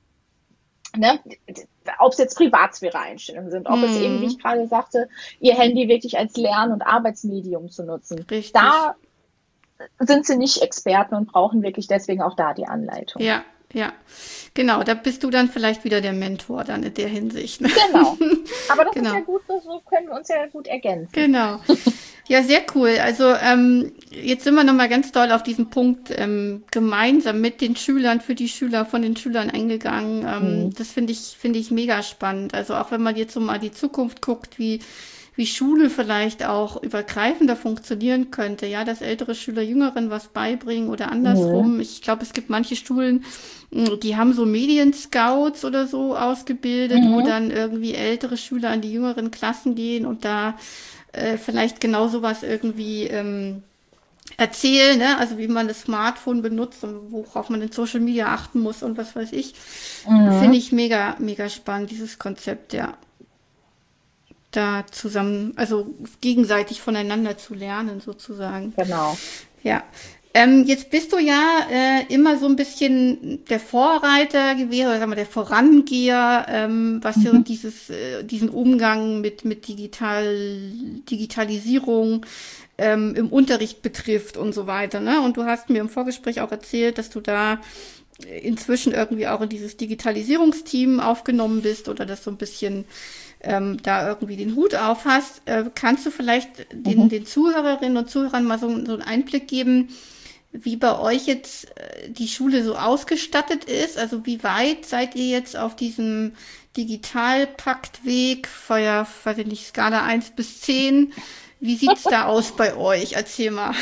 ne, ob es jetzt Privatsphäre-Einstellungen sind, ob es eben, wie Hm. ich gerade sagte, ihr Handy wirklich als Lern- und Arbeitsmedium zu nutzen. Richtig. Da sind sie nicht Experten und brauchen wirklich deswegen auch da die Anleitung. Ja, ja. Genau, da bist du dann vielleicht wieder der Mentor dann in der Hinsicht. Ne? Genau. Aber das ist ja Genau. gut, so können wir uns ja gut ergänzen. Genau. Ja, sehr cool. Also ähm, jetzt sind wir nochmal ganz doll auf diesen Punkt ähm, gemeinsam mit den Schülern, für die Schüler, von den Schülern eingegangen. Ähm, Mhm. das finde ich, finde ich mega spannend. Also auch wenn man jetzt so mal die Zukunft guckt, wie, wie Schule vielleicht auch übergreifender funktionieren könnte. Ja, dass ältere Schüler Jüngeren was beibringen oder Mhm. andersrum. Ich glaube, es gibt manche Schulen, mh, die haben so Medienscouts oder so ausgebildet, wo Mhm. dann irgendwie ältere Schüler an die jüngeren Klassen gehen und da äh, vielleicht genau sowas irgendwie ähm, erzählen, ne? Also wie man das Smartphone benutzt und worauf man in Social Media achten muss und was weiß ich. Finde Mhm. ich mega, mega spannend, dieses Konzept, ja. Da zusammen, also gegenseitig voneinander zu lernen, sozusagen. Genau. Ja. Ähm, jetzt bist du ja äh, immer so ein bisschen der Vorreiter gewesen, oder sagen wir der Vorangeher, ähm, was so Mhm. dieses, äh, diesen Umgang mit, mit Digital, Digitalisierung ähm, im Unterricht betrifft und so weiter. Ne? Und du hast mir im Vorgespräch auch erzählt, dass du da inzwischen irgendwie auch in dieses Digitalisierungsteam aufgenommen bist oder das so ein bisschen ähm, da irgendwie den Hut auf hast. Äh, kannst du vielleicht den, Mhm. den Zuhörerinnen und Zuhörern mal so, so einen Einblick geben, wie bei euch jetzt äh, die Schule so ausgestattet ist? Also wie weit seid ihr jetzt auf diesem Digitalpaktweg, Feuer, weiß ich nicht, Skala eins bis zehn? Wie sieht's da aus bei euch? Erzähl mal.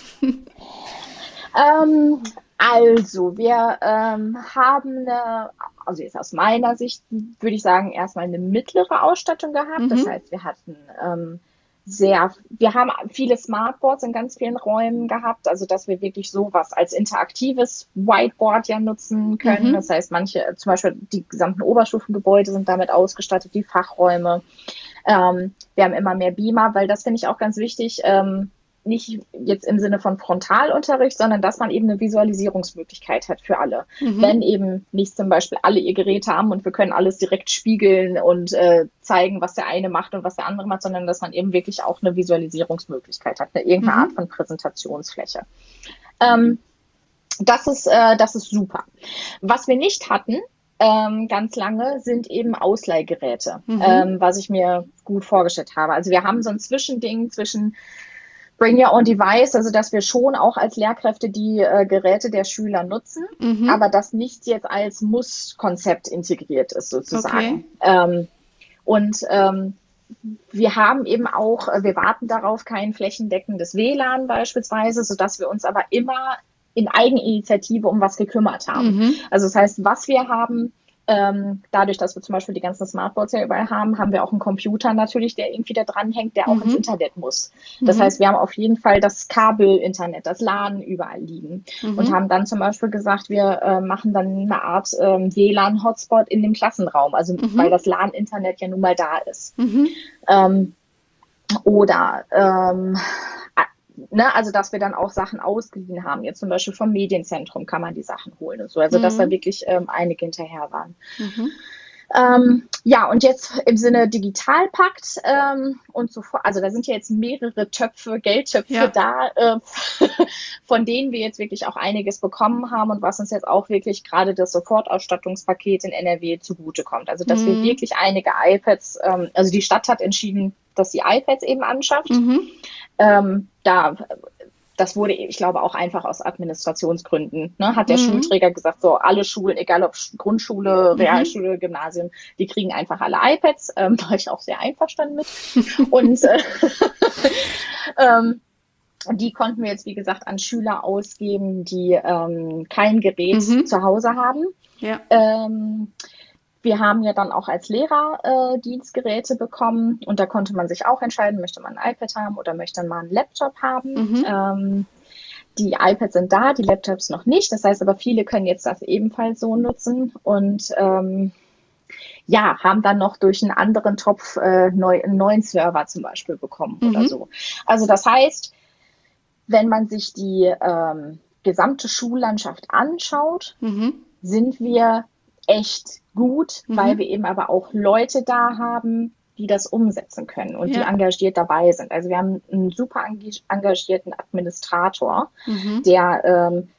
Ähm, also, wir ähm, haben eine, also jetzt aus meiner Sicht würde ich sagen, erstmal eine mittlere Ausstattung gehabt. Das Mhm. heißt, wir hatten ähm, sehr, wir haben viele Smartboards in ganz vielen Räumen gehabt, also dass wir wirklich sowas als interaktives Whiteboard ja nutzen können. Mhm. Das heißt, manche, zum Beispiel die gesamten Oberstufengebäude sind damit ausgestattet, die Fachräume. Ähm, wir haben immer mehr Beamer, weil das finde ich auch ganz wichtig, ähm, nicht jetzt im Sinne von Frontalunterricht, sondern dass man eben eine Visualisierungsmöglichkeit hat für alle. Mhm. Wenn eben nicht zum Beispiel alle ihr Gerät haben und wir können alles direkt spiegeln und äh, zeigen, was der eine macht und was der andere macht, sondern dass man eben wirklich auch eine Visualisierungsmöglichkeit hat, eine irgendeine mhm. Art von Präsentationsfläche. Ähm, das ist, äh, das ist super. Was wir nicht hatten, ähm, ganz lange, sind eben Ausleihgeräte, mhm. ähm, was ich mir gut vorgestellt habe. Also wir haben so ein Zwischending zwischen Bring Your Own Device, also dass wir schon auch als Lehrkräfte die äh, Geräte der Schüler nutzen, mhm. aber das nicht jetzt als Muss-Konzept integriert ist sozusagen. Okay. Ähm, und ähm, wir haben eben auch, wir warten darauf, kein flächendeckendes W L A N beispielsweise, sodass wir uns aber immer in Eigeninitiative um was gekümmert haben. Mhm. Also das heißt, was wir haben, Ähm, dadurch, dass wir zum Beispiel die ganzen Smartboards ja überall haben, haben wir auch einen Computer natürlich, der irgendwie da dranhängt, der auch mhm. ins Internet muss. Das mhm. heißt, wir haben auf jeden Fall das Kabel-Internet, das LAN überall liegen mhm. und haben dann zum Beispiel gesagt, wir äh, machen dann eine Art ähm, W L A N-Hotspot in dem Klassenraum, also mhm. weil das LAN-Internet ja nun mal da ist. Mhm. Ähm, oder ähm, Ne, also dass wir dann auch Sachen ausgeliehen haben. Jetzt zum Beispiel vom Medienzentrum kann man die Sachen holen und so. Also mhm. dass da wirklich ähm, einige hinterher waren. Mhm. Ähm, ja, und jetzt im Sinne Digitalpakt ähm, und so fort. Also da sind ja jetzt mehrere Töpfe, Geldtöpfe ja. da, äh, von denen wir jetzt wirklich auch einiges bekommen haben und was uns jetzt auch wirklich gerade das Sofortausstattungspaket in N R W zugutekommt. Also dass mhm. wir wirklich einige iPads, ähm, also die Stadt hat entschieden, dass sie iPads eben anschafft. Mhm. Ähm, da, das wurde, ich glaube, auch einfach aus Administrationsgründen, ne, hat der mhm. Schulträger gesagt, so alle Schulen, egal ob Grundschule, Realschule, mhm. Gymnasium, die kriegen einfach alle iPads, ähm, war ich auch sehr einverstanden mit. Und äh, ähm, die konnten wir jetzt, wie gesagt, an Schüler ausgeben, die ähm, kein Gerät mhm. zu Hause haben. Ja. Ähm, Wir haben ja dann auch als Lehrer äh, Dienstgeräte bekommen und da konnte man sich auch entscheiden, möchte man ein iPad haben oder möchte man einen Laptop haben. Mhm. Ähm, die iPads sind da, die Laptops noch nicht. Das heißt aber, viele können jetzt das ebenfalls so nutzen und ähm, ja, haben dann noch durch einen anderen Topf äh, neu, einen neuen Server zum Beispiel bekommen mhm. oder so. Also das heißt, wenn man sich die ähm, gesamte Schullandschaft anschaut, mhm. sind wir echt gut, mhm. weil wir eben aber auch Leute da haben, die das umsetzen können und ja. die engagiert dabei sind. Also wir haben einen super engagierten Administrator, mhm. der ähm,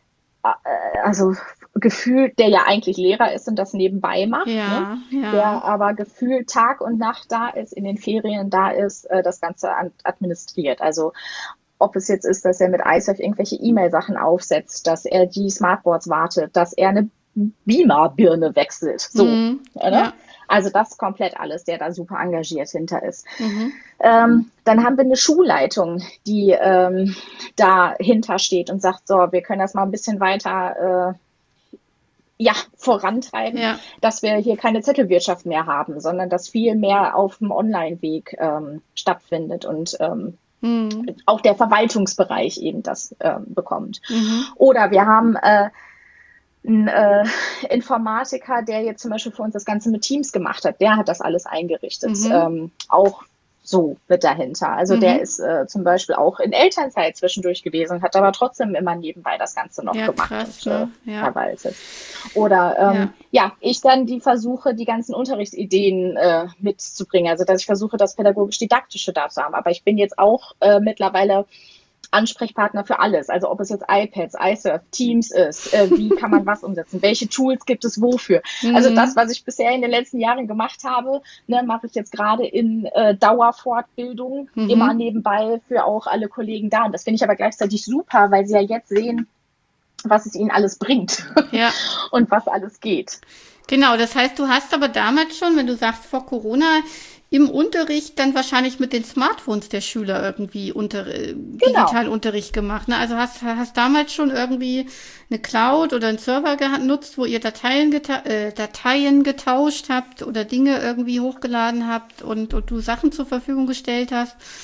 also gefühlt, der ja eigentlich Lehrer ist und das nebenbei macht, ja, ne? ja. der aber gefühlt Tag und Nacht da ist, in den Ferien da ist, äh, das Ganze administriert. Also ob es jetzt ist, dass er mit I S A F irgendwelche E-Mail-Sachen aufsetzt, dass er die Smartboards wartet, dass er eine Beamer-Birne wechselt. So, mhm, ne? Ja. Also das komplett alles, der da super engagiert hinter ist. Mhm. Ähm, dann haben wir eine Schulleitung, die ähm, dahinter steht und sagt, so, wir können das mal ein bisschen weiter äh, ja, vorantreiben, ja. dass wir hier keine Zettelwirtschaft mehr haben, sondern dass viel mehr auf dem Online-Weg ähm, stattfindet und ähm, mhm. auch der Verwaltungsbereich eben das ähm, bekommt. Mhm. Oder wir haben äh, ein äh, Informatiker, der jetzt zum Beispiel für uns das Ganze mit Teams gemacht hat, der hat das alles eingerichtet, mhm. ähm, auch so mit dahinter. Also mhm. der ist äh, zum Beispiel auch in Elternzeit zwischendurch gewesen, hat aber trotzdem immer nebenbei das Ganze noch ja, gemacht krass, und äh, ne? ja. verwaltet. Oder ähm, ja. ja, ich dann die versuche, die ganzen Unterrichtsideen äh, mitzubringen, also dass ich versuche, das pädagogisch-didaktische da zu haben. Aber ich bin jetzt auch äh, mittlerweile Ansprechpartner für alles, also ob es jetzt iPads, I S A F, Teams ist, äh, wie kann man was umsetzen, welche Tools gibt es wofür. Mhm. Also das, was ich bisher in den letzten Jahren gemacht habe, ne, mache ich jetzt gerade in äh, Dauerfortbildung, mhm. immer nebenbei für auch alle Kollegen da. Und das finde ich aber gleichzeitig super, weil sie ja jetzt sehen, was es ihnen alles bringt ja. und was alles geht. Genau, das heißt, du hast aber damals schon, wenn du sagst vor Corona, im Unterricht dann wahrscheinlich mit den Smartphones der Schüler irgendwie unter, äh, genau. Digitalunterricht gemacht. Ne? Also hast hast damals schon irgendwie eine Cloud oder einen Server genutzt, wo ihr Dateien, geta- äh, Dateien getauscht habt oder Dinge irgendwie hochgeladen habt und, und du Sachen zur Verfügung gestellt hast.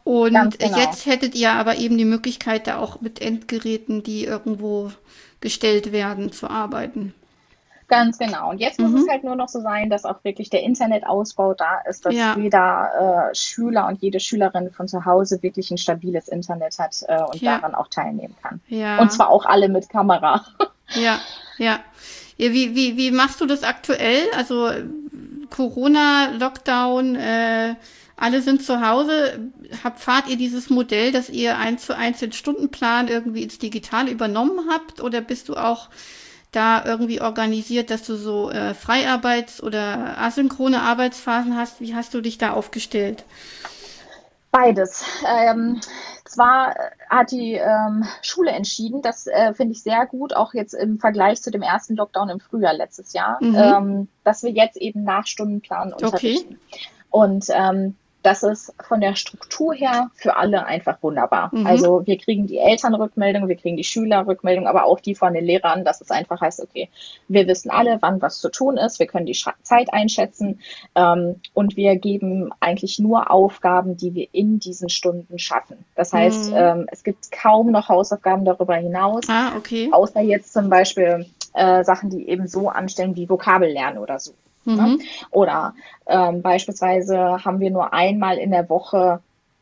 Und Ganz genau. jetzt hättet ihr aber eben die Möglichkeit, da auch mit Endgeräten, die irgendwo gestellt werden, zu arbeiten. Ganz genau. Und jetzt muss es Mhm. halt nur noch so sein, dass auch wirklich der Internetausbau da ist, dass Ja, jeder äh, Schüler und jede Schülerin von zu Hause wirklich ein stabiles Internet hat äh, und ja, daran auch teilnehmen kann. Und ja, zwar auch alle mit Kamera. ja, ja. Ja, wie, wie, wie machst du das aktuell? Also äh, Corona, Lockdown, äh, alle sind zu Hause. Hab, fahrt ihr dieses Modell, dass ihr eins zu eins den Stundenplan irgendwie ins Digitale übernommen habt? Oder bist du auch da irgendwie organisiert, dass du so äh, Freiarbeits- oder asynchrone Arbeitsphasen hast? Wie hast du dich da aufgestellt? Beides. Ähm, zwar hat die ähm, Schule entschieden, das äh, finde ich sehr gut, auch jetzt im Vergleich zu dem ersten Lockdown im Frühjahr letztes Jahr, Mhm. ähm, dass wir jetzt eben nach Stundenplan Okay. unterrichten. Und ähm, das ist von der Struktur her für alle einfach wunderbar. Mhm. Also wir kriegen die Elternrückmeldung, wir kriegen die Schülerrückmeldung, aber auch die von den Lehrern, dass es einfach heißt, okay, wir wissen alle, wann was zu tun ist, wir können die Zeit einschätzen ähm, und wir geben eigentlich nur Aufgaben, die wir in diesen Stunden schaffen. Das heißt, Mhm. ähm, es gibt kaum noch Hausaufgaben darüber hinaus, Ah, okay. außer jetzt zum Beispiel äh, Sachen, die eben so anstellen wie Vokabellernen oder so. Ne? Mhm. Oder ähm, beispielsweise haben wir nur einmal in der Woche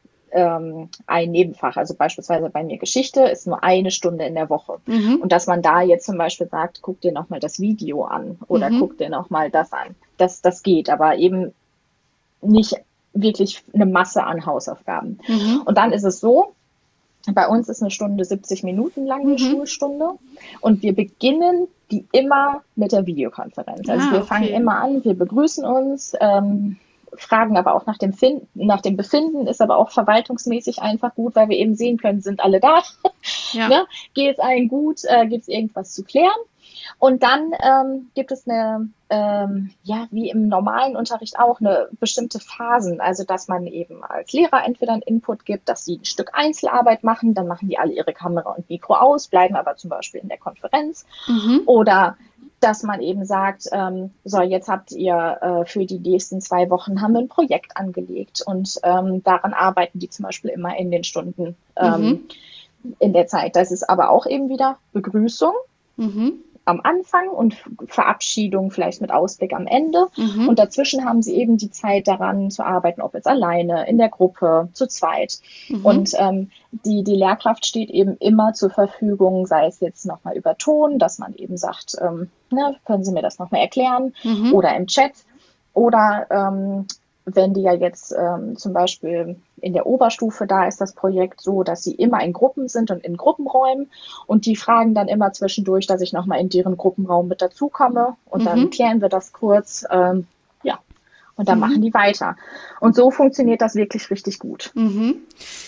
ähm, ein Nebenfach. Also beispielsweise bei mir Geschichte ist nur eine Stunde in der Woche. Mhm. Und dass man da jetzt zum Beispiel sagt, guck dir nochmal das Video an oder Mhm. guck dir nochmal das an. Das, das geht, aber eben nicht wirklich eine Masse an Hausaufgaben. Mhm. Und dann ist es so, bei uns ist eine Stunde siebzig Minuten lang die Mhm. Schulstunde und wir beginnen die immer mit der Videokonferenz. Also Ah, wir fangen okay. immer an, wir begrüßen uns, ähm, fragen aber auch nach dem, Fin nach dem Befinden, ist aber auch verwaltungsmäßig einfach gut, weil wir eben sehen können, sind alle da, Ja. ne? Geht es allen gut, äh, gibt es irgendwas zu klären? Und dann ähm, gibt es eine, ähm, ja, wie im normalen Unterricht auch, eine bestimmte Phasen. Also, dass man eben als Lehrer entweder einen Input gibt, dass sie ein Stück Einzelarbeit machen, dann machen die alle ihre Kamera und Mikro aus, bleiben aber zum Beispiel in der Konferenz. Mhm. Oder dass man eben sagt, ähm, so, jetzt habt ihr äh, für die nächsten zwei Wochen haben wir ein Projekt angelegt und ähm, daran arbeiten die zum Beispiel immer in den Stunden ähm, Mhm. in der Zeit. Das ist aber auch eben wieder Begrüßung Mhm. am Anfang und Verabschiedung vielleicht mit Ausblick am Ende. Und Mhm. dazwischen haben sie eben die Zeit daran zu arbeiten, ob jetzt alleine, in der Gruppe, zu zweit. Und Mhm. ähm, die, die Lehrkraft steht eben immer zur Verfügung, sei es jetzt nochmal über Ton, dass man eben sagt, ähm, ne, können Sie mir das nochmal erklären? Mhm. Oder im Chat. Oder ähm, wenn die ja jetzt ähm, zum Beispiel in der Oberstufe, da ist das Projekt so, dass sie immer in Gruppen sind und in Gruppenräumen und die fragen dann immer zwischendurch, dass ich nochmal in deren Gruppenraum mit dazukomme und dann Mhm. klären wir das kurz, ähm, ja, und dann machen Mhm. die weiter. Und so funktioniert das wirklich richtig gut. Mhm.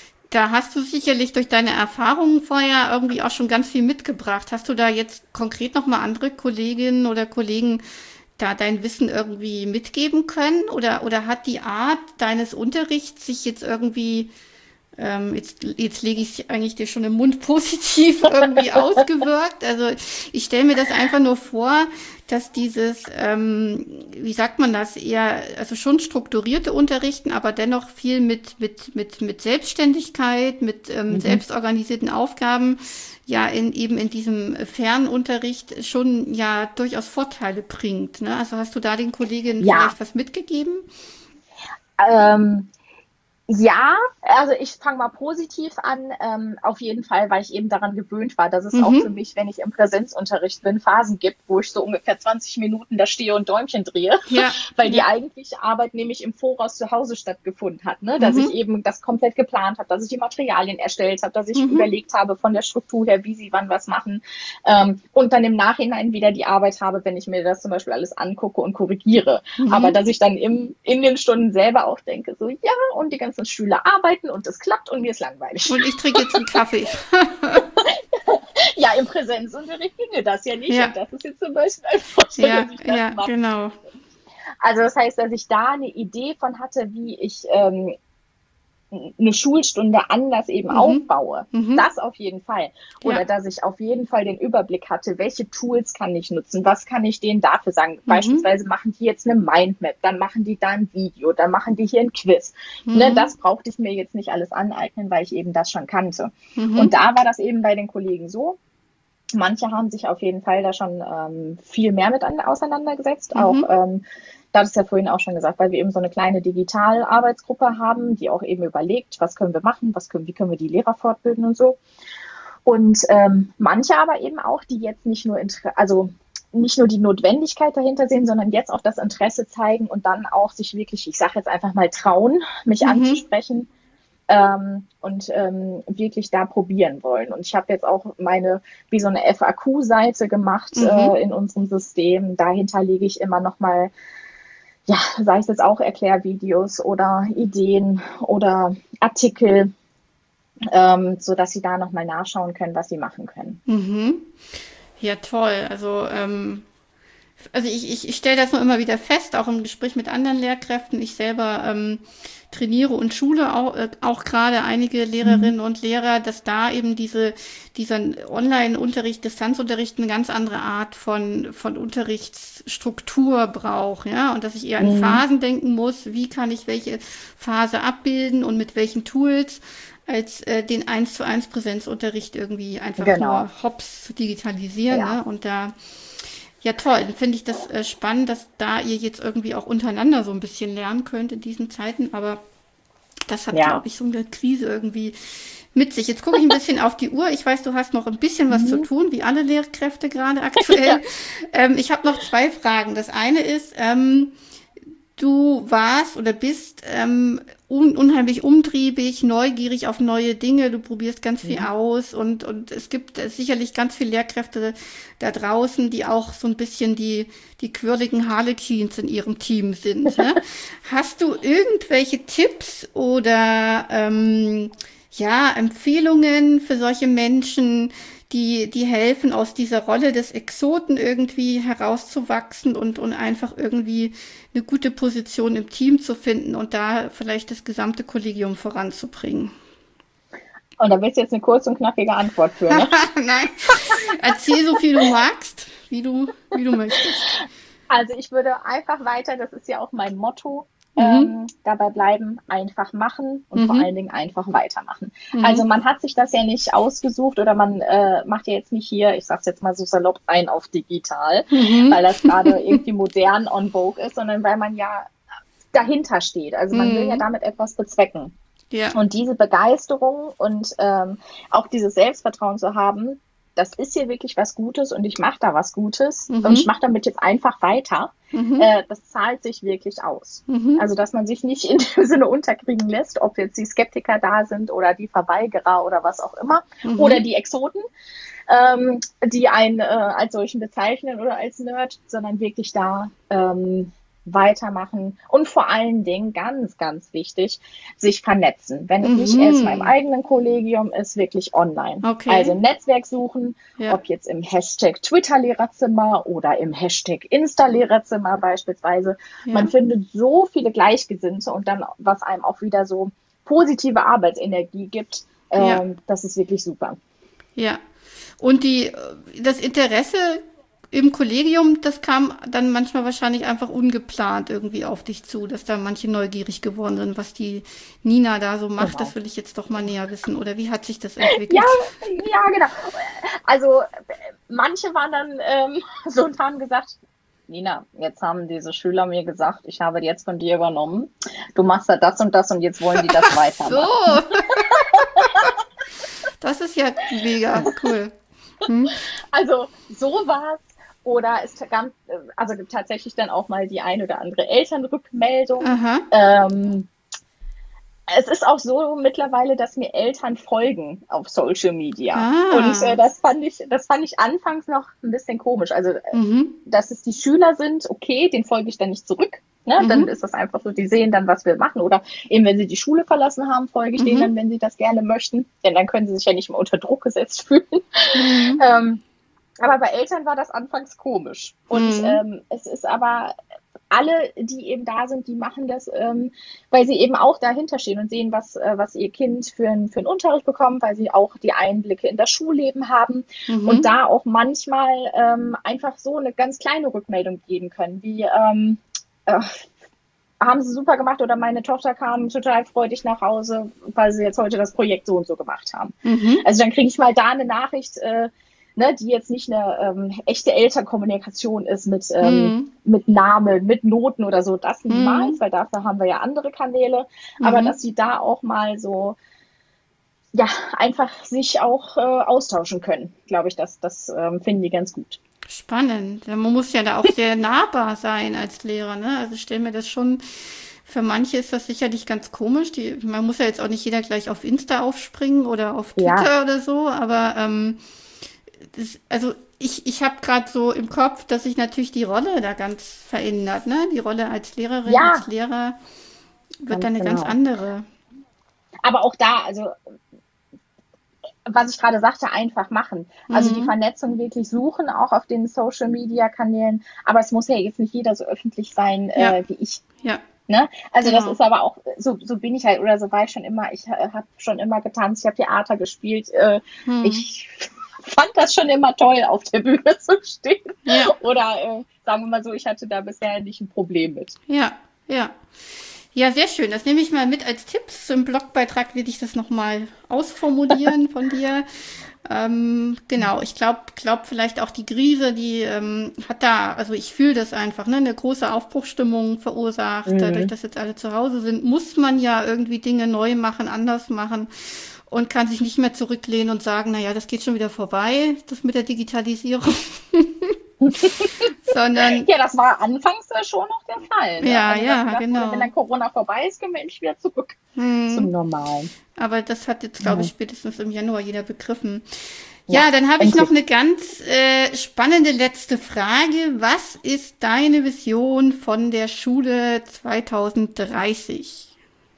Da hast du sicherlich durch deine Erfahrungen vorher irgendwie auch schon ganz viel mitgebracht. Hast du da jetzt konkret noch mal andere Kolleginnen oder Kollegen da dein Wissen irgendwie mitgeben können? Oder, oder hat die Art deines Unterrichts sich jetzt irgendwie, ähm, jetzt, jetzt lege ich es eigentlich dir schon im Mund positiv irgendwie ausgewirkt? Also ich stelle mir das einfach nur vor, dass dieses, ähm, wie sagt man das, eher, also schon strukturierte Unterrichten, aber dennoch viel mit, mit, mit, mit Selbstständigkeit, mit ähm, Mhm. selbstorganisierten Aufgaben, ja, in, eben in diesem Fernunterricht schon ja durchaus Vorteile bringt. Ne? Also hast du da den Kolleginnen Ja, vielleicht was mitgegeben? ähm, ja, also ich fange mal positiv an, ähm, auf jeden Fall, weil ich eben daran gewöhnt war, dass es auch für Mhm. mich, wenn ich im Präsenzunterricht bin, Phasen gibt, wo ich so ungefähr zwanzig Minuten da stehe und Däumchen drehe, Ja, weil die ja. eigentliche Arbeit nämlich im Voraus zu Hause stattgefunden hat, ne? Dass ich Mhm. eben das komplett geplant habe, dass ich die Materialien erstellt habe, dass ich Mhm. überlegt habe von der Struktur her, wie sie wann was machen ähm, und dann im Nachhinein wieder die Arbeit habe, wenn ich mir das zum Beispiel alles angucke und korrigiere. Aber Mhm. dass ich dann im, in den Stunden selber auch denke, so ja, und die ganzen Schüler arbeiten und es klappt und mir ist langweilig. Und ich trinke jetzt einen Kaffee. Ja, im Präsenzunterricht ginge das ja nicht Ja, und das ist jetzt zum Beispiel ein Vorteil, ja, dass ich das ja, mache. genau. Also das heißt, dass ich da eine Idee von hatte, wie ich ähm, eine Schulstunde anders eben Mhm. aufbaue. Mhm. Das auf jeden Fall. Oder Ja. dass ich auf jeden Fall den Überblick hatte, welche Tools kann ich nutzen, was kann ich denen dafür sagen. Mhm. Beispielsweise machen die jetzt eine Mindmap, dann machen die da ein Video, dann machen die hier ein Quiz. Ne, Mhm. das brauchte ich mir jetzt nicht alles aneignen, weil ich eben das schon kannte. Mhm. Und da war das eben bei den Kollegen so. Manche haben sich auf jeden Fall da schon ähm, viel mehr mit an, auseinandergesetzt. Mhm. Auch, ähm, da hat es ja vorhin auch schon gesagt, weil wir eben so eine kleine Digital-Arbeitsgruppe haben, die auch eben überlegt, was können wir machen, was können, wie können wir die Lehrer fortbilden und so. Und ähm, manche aber eben auch, die jetzt nicht nur, Inter- also nicht nur die Notwendigkeit dahinter sehen, sondern jetzt auch das Interesse zeigen und dann auch sich wirklich, ich sage jetzt einfach mal trauen, mich Mhm. anzusprechen. Ähm, und ähm, wirklich da probieren wollen. Und ich habe jetzt auch meine, wie so eine F A Q-Seite gemacht Mhm. äh, in unserem System. Dahinter lege ich immer noch mal, ja, sei es jetzt auch Erklärvideos oder Ideen oder Artikel, ähm, so dass sie da noch mal nachschauen können, was sie machen können. Mhm. Ja, toll. Also, ähm, also ich, ich, ich stelle das nur immer wieder fest, auch im Gespräch mit anderen Lehrkräften. Ich selber ähm, trainiere und schule auch, äh, auch gerade einige Mhm. Lehrerinnen und Lehrer, dass da eben diese, dieser Online-Unterricht, Distanzunterricht eine ganz andere Art von, von Unterrichtsstruktur braucht, ja, und dass ich eher in Mhm. Phasen denken muss, wie kann ich welche Phase abbilden und mit welchen Tools, als äh, den eins zu eins Präsenzunterricht irgendwie einfach nur Genau, hops zu digitalisieren, ja. ne? Und da ja, toll. Dann finde ich das äh, spannend, dass da ihr jetzt irgendwie auch untereinander so ein bisschen lernen könnt in diesen Zeiten. Aber das hat, Ja. glaube ich, so eine Krise irgendwie mit sich. Jetzt gucke ich ein bisschen auf die Uhr. Ich weiß, du hast noch ein bisschen was zu Mhm. tun, wie alle Lehrkräfte gerade Ja. aktuell. Ähm, ich habe noch zwei Fragen. Das eine ist, ähm, du warst oder bist ähm, un unheimlich umtriebig, neugierig auf neue Dinge. Du probierst ganz viel Mhm. aus und, und es gibt äh, sicherlich ganz viele Lehrkräfte da draußen, die auch so ein bisschen die, die quirligen Harlequins in ihrem Team sind. Ne? Hast du irgendwelche Tipps oder ähm, ja, Empfehlungen für solche Menschen, die, die helfen, aus dieser Rolle des Exoten irgendwie herauszuwachsen und, und einfach irgendwie eine gute Position im Team zu finden und da vielleicht das gesamte Kollegium voranzubringen? Und da willst du jetzt eine kurze und knackige Antwort für, ne? Nein, erzähl so viel du magst, wie du, wie du möchtest. Also ich würde einfach weiter, das ist ja auch mein Motto, Mhm, ähm, dabei bleiben, einfach machen und vor allen mhm, Dingen einfach weitermachen. Also mhm, man hat sich das ja nicht ausgesucht oder man äh, macht ja jetzt nicht hier, ich sag's jetzt mal so salopp, ein auf digital, mhm, weil das gerade irgendwie modern on vogue ist, sondern weil man ja dahinter steht. Also man will ja mhm. damit etwas bezwecken. Ja. Und diese Begeisterung und ähm, auch dieses Selbstvertrauen zu haben, das ist hier wirklich was Gutes und ich mache da was Gutes und ich Mhm, mache damit jetzt einfach weiter, mhm, äh, das zahlt sich wirklich aus. mhm. Also, dass man sich nicht in dem Sinne unterkriegen lässt, ob jetzt die Skeptiker da sind oder die Verweigerer oder was auch immer oder Mhm. die Exoten, ähm, die einen äh, als solchen bezeichnen oder als Nerd, sondern wirklich da ähm, weitermachen und vor allen Dingen ganz, ganz wichtig, sich vernetzen. Wenn es nicht erstmal im Mhm. eigenen Kollegium ist, wirklich online. Also Okay. Netzwerk suchen, Ja. ob jetzt im Hashtag Twitter-Lehrerzimmer oder im Hashtag Insta-Lehrerzimmer beispielsweise. Man Ja. findet so viele Gleichgesinnte und dann, was einem auch wieder so positive Arbeitsenergie gibt, Ja. ähm, das ist wirklich super. Ja. Und die, das Interesse im Kollegium, das kam dann manchmal wahrscheinlich einfach ungeplant irgendwie auf dich zu, dass da manche neugierig geworden sind, was die Nina da so macht. Das Genau. will ich jetzt doch mal näher wissen. Oder wie hat sich das Ja, entwickelt? ja, genau. Also manche waren dann ähm, so und haben gesagt, Nina, jetzt haben diese Schüler mir gesagt, ich habe jetzt von dir übernommen. Du machst da das und das und jetzt wollen die das So, weitermachen. das ist ja mega cool. Hm? Also so war's. Oder es gab also tatsächlich dann auch mal die ein oder andere Elternrückmeldung. Aha. Ähm, es ist auch so mittlerweile, dass mir Eltern folgen auf Social Media. Und äh, Ah. das fand ich, das fand ich anfangs noch ein bisschen komisch. Also, äh, Mhm. dass es die Schüler sind, okay, den folge ich dann nicht zurück. Ne? Dann Mhm. ist das einfach so, die sehen dann, was wir machen. Oder eben, wenn sie die Schule verlassen haben, folge ich denen Mhm. dann, wenn sie das gerne möchten. Denn dann können sie sich ja nicht mehr unter Druck gesetzt fühlen. Mhm. ähm, aber bei Eltern war das anfangs komisch. Und Mhm. ähm, es ist aber alle, die eben da sind, die machen das, ähm, weil sie eben auch dahinter stehen und sehen, was, äh, was ihr Kind für, ein, für einen Unterricht bekommt, weil sie auch die Einblicke in das Schulleben haben und Mhm. da auch manchmal ähm, einfach so eine ganz kleine Rückmeldung geben können, wie ähm, äh, haben sie super gemacht oder meine Tochter kam total freudig nach Hause, weil sie jetzt heute das Projekt so und so gemacht haben. Mhm. Also dann kriege ich mal da eine Nachricht, äh, ne, die jetzt nicht eine ähm, echte Elternkommunikation ist mit, ähm, Mhm. mit Namen, mit Noten oder so, das Mhm. niemals, weil dafür haben wir ja andere Kanäle, aber Mhm. dass sie da auch mal so, ja, einfach sich auch äh, austauschen können, glaube ich, das, das ähm, finden die ganz gut. Spannend. Ja, man muss ja da auch sehr nahbar sein als Lehrer, ne? Also ich stelle mir das schon, für manche ist das sicherlich ganz komisch. Die, man muss ja jetzt auch nicht jeder gleich auf Insta aufspringen oder auf Ja, Twitter oder so, aber ähm, das, also ich, ich habe gerade so im Kopf, dass sich natürlich die Rolle da ganz verändert, ne? Die Rolle als Lehrerin, als ja, Lehrer wird dann ganz eine ganz genau. andere. Aber auch da, also was ich gerade sagte, einfach machen. Also die Mhm. Vernetzung wirklich suchen, auch auf den Social-Media-Kanälen. Aber es muss ja jetzt nicht jeder so öffentlich sein Ja, äh, wie ich. ja, Ne? Also das genau. ist aber auch, so, so bin ich halt, oder so war ich schon immer. Ich äh, habe schon immer getanzt, ich habe Theater gespielt. Äh, Mhm. ich fand das schon immer toll, auf der Bühne zu stehen. Ja, Oder äh, sagen wir mal so, ich hatte da bisher nicht ein Problem mit. ja, ja. Ja, sehr schön. Das nehme ich mal mit als Tipps. Im Blogbeitrag werde ich das nochmal ausformulieren von dir. Ähm, genau, ich glaube, glaub vielleicht auch die Krise, die ähm, hat da, also ich fühle das einfach, ne, eine große Aufbruchsstimmung verursacht. Dadurch, Mhm. dass jetzt alle zu Hause sind, muss man ja irgendwie Dinge neu machen, anders machen und kann sich nicht mehr zurücklehnen und sagen, naja, das geht schon wieder vorbei, das mit der Digitalisierung, sondern Ja, das war anfangs äh, schon noch der Fall. Ne? ja, Also dass ja, gedacht wurde, wenn genau. dann Corona vorbei ist, können wir endlich wieder zurück zum Hm. Normalen. Aber das hat jetzt, glaube ich, Mhm. spätestens im Januar jeder begriffen. Ja, Ja, dann habe ich noch endlich. eine ganz äh, spannende letzte Frage. Was ist deine Vision von der Schule zwanzig dreißig?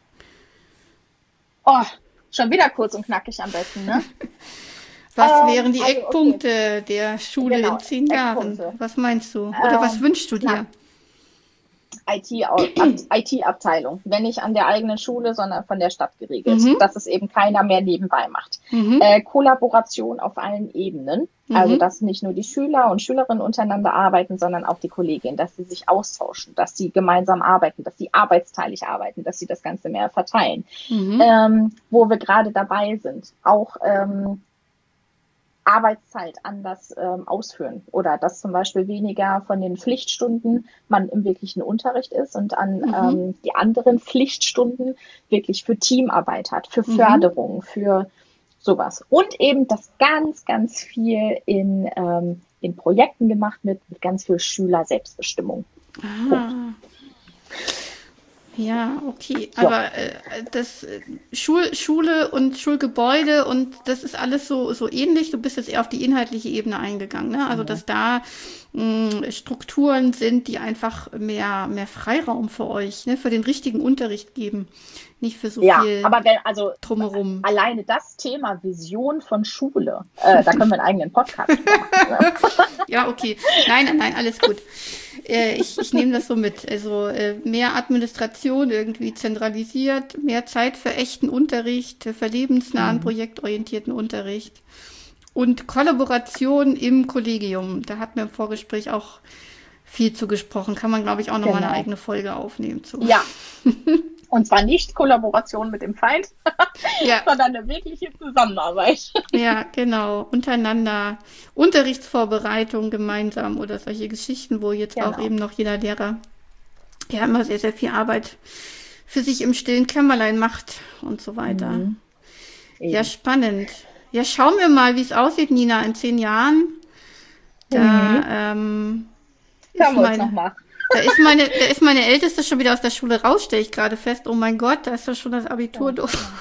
Oh, schon wieder kurz und knackig am besten, ne? Was wären Ähm, die also, okay, Eckpunkte der Schule genau, in zehn Jahren? Eckpunkte. Was meinst du? Oder was Ähm, wünschst du na, dir? I T, Au- Ab- I T-Abteilung, wenn nicht an der eigenen Schule, sondern von der Stadt geregelt, Mhm, dass es eben keiner mehr nebenbei macht. mhm, Äh, Kollaboration auf allen Ebenen, also mhm, dass nicht nur die Schüler und Schülerinnen untereinander arbeiten, sondern auch die Kolleginnen, dass sie sich austauschen, dass sie gemeinsam arbeiten, dass sie arbeitsteilig arbeiten, dass sie das Ganze mehr verteilen. mhm, Ähm, wo wir gerade dabei sind, auch ähm, Arbeitszeit anders ähm, ausführen oder dass zum Beispiel weniger von den Pflichtstunden man im wirklichen Unterricht ist und an mhm, ähm, die anderen Pflichtstunden wirklich für Teamarbeit hat, für mhm. Förderung, für sowas. Und eben, dass ganz, ganz viel in, ähm, in Projekten gemacht wird, mit ganz viel Schüler-Selbstbestimmung. Punkt. Ah, ja, okay. So. Aber äh, das äh, Schul Schule und Schulgebäude und das ist alles so, so ähnlich. Du bist jetzt eher auf die inhaltliche Ebene eingegangen, ne? Also, Mhm. dass da mh, Strukturen sind, die einfach mehr, mehr Freiraum für euch, ne, für den richtigen Unterricht geben. Nicht für so Ja, viel aber wenn, also drumherum. alleine das Thema Vision von Schule, äh, da können wir einen eigenen Podcast drüber machen. Ne? Ja, okay. Nein, nein, nein, alles gut. Äh, ich ich nehme das so mit. Also äh, mehr Administration irgendwie zentralisiert, mehr Zeit für echten Unterricht, für lebensnahen, Mhm. projektorientierten Unterricht und Kollaboration im Kollegium. Da hat mir im Vorgespräch auch viel zugesprochen. Kann man, glaube ich, auch nochmal eine Genau. eigene Folge aufnehmen zu. Ja, und zwar nicht Kollaboration mit dem Feind, Ja, sondern eine wirkliche Zusammenarbeit. ja, genau. Untereinander. Unterrichtsvorbereitung gemeinsam oder solche Geschichten, wo jetzt auch Genau. eben noch jeder Lehrer ja immer sehr, sehr viel Arbeit für sich im stillen Kämmerlein macht und so weiter. Mhm. Ja, Eben. spannend. Ja, schauen wir mal, wie es aussieht, Nina, in zehn Jahren. Da Mhm. ähm, ist Hören wir uns meine, nochmal. da ist meine, da ist meine Älteste schon wieder aus der Schule raus, stelle ich gerade fest. Oh mein Gott, da ist doch schon das Abitur Oh, durch. guck mal.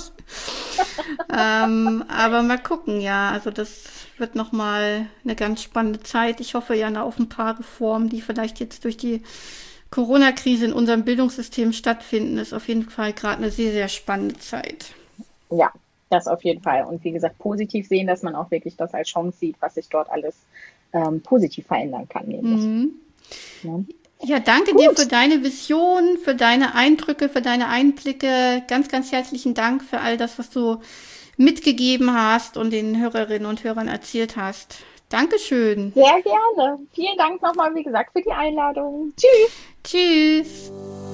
ähm, aber mal gucken, ja. Also das wird nochmal eine ganz spannende Zeit. Ich hoffe ja auf ein paar Reformen, die vielleicht jetzt durch die Corona-Krise in unserem Bildungssystem stattfinden. Ist auf jeden Fall gerade eine sehr, sehr spannende Zeit. Ja, das auf jeden Fall. Und wie gesagt, positiv sehen, dass man auch wirklich das als Chance sieht, was sich dort alles ähm, positiv verändern kann, nämlich. Mhm. Ne? Ja, danke Gut. dir für deine Vision, für deine Eindrücke, für deine Einblicke. Ganz, ganz herzlichen Dank für all das, was du mitgegeben hast und den Hörerinnen und Hörern erzählt hast. Dankeschön. Sehr gerne. Vielen Dank nochmal, wie gesagt, für die Einladung. Tschüss. Tschüss.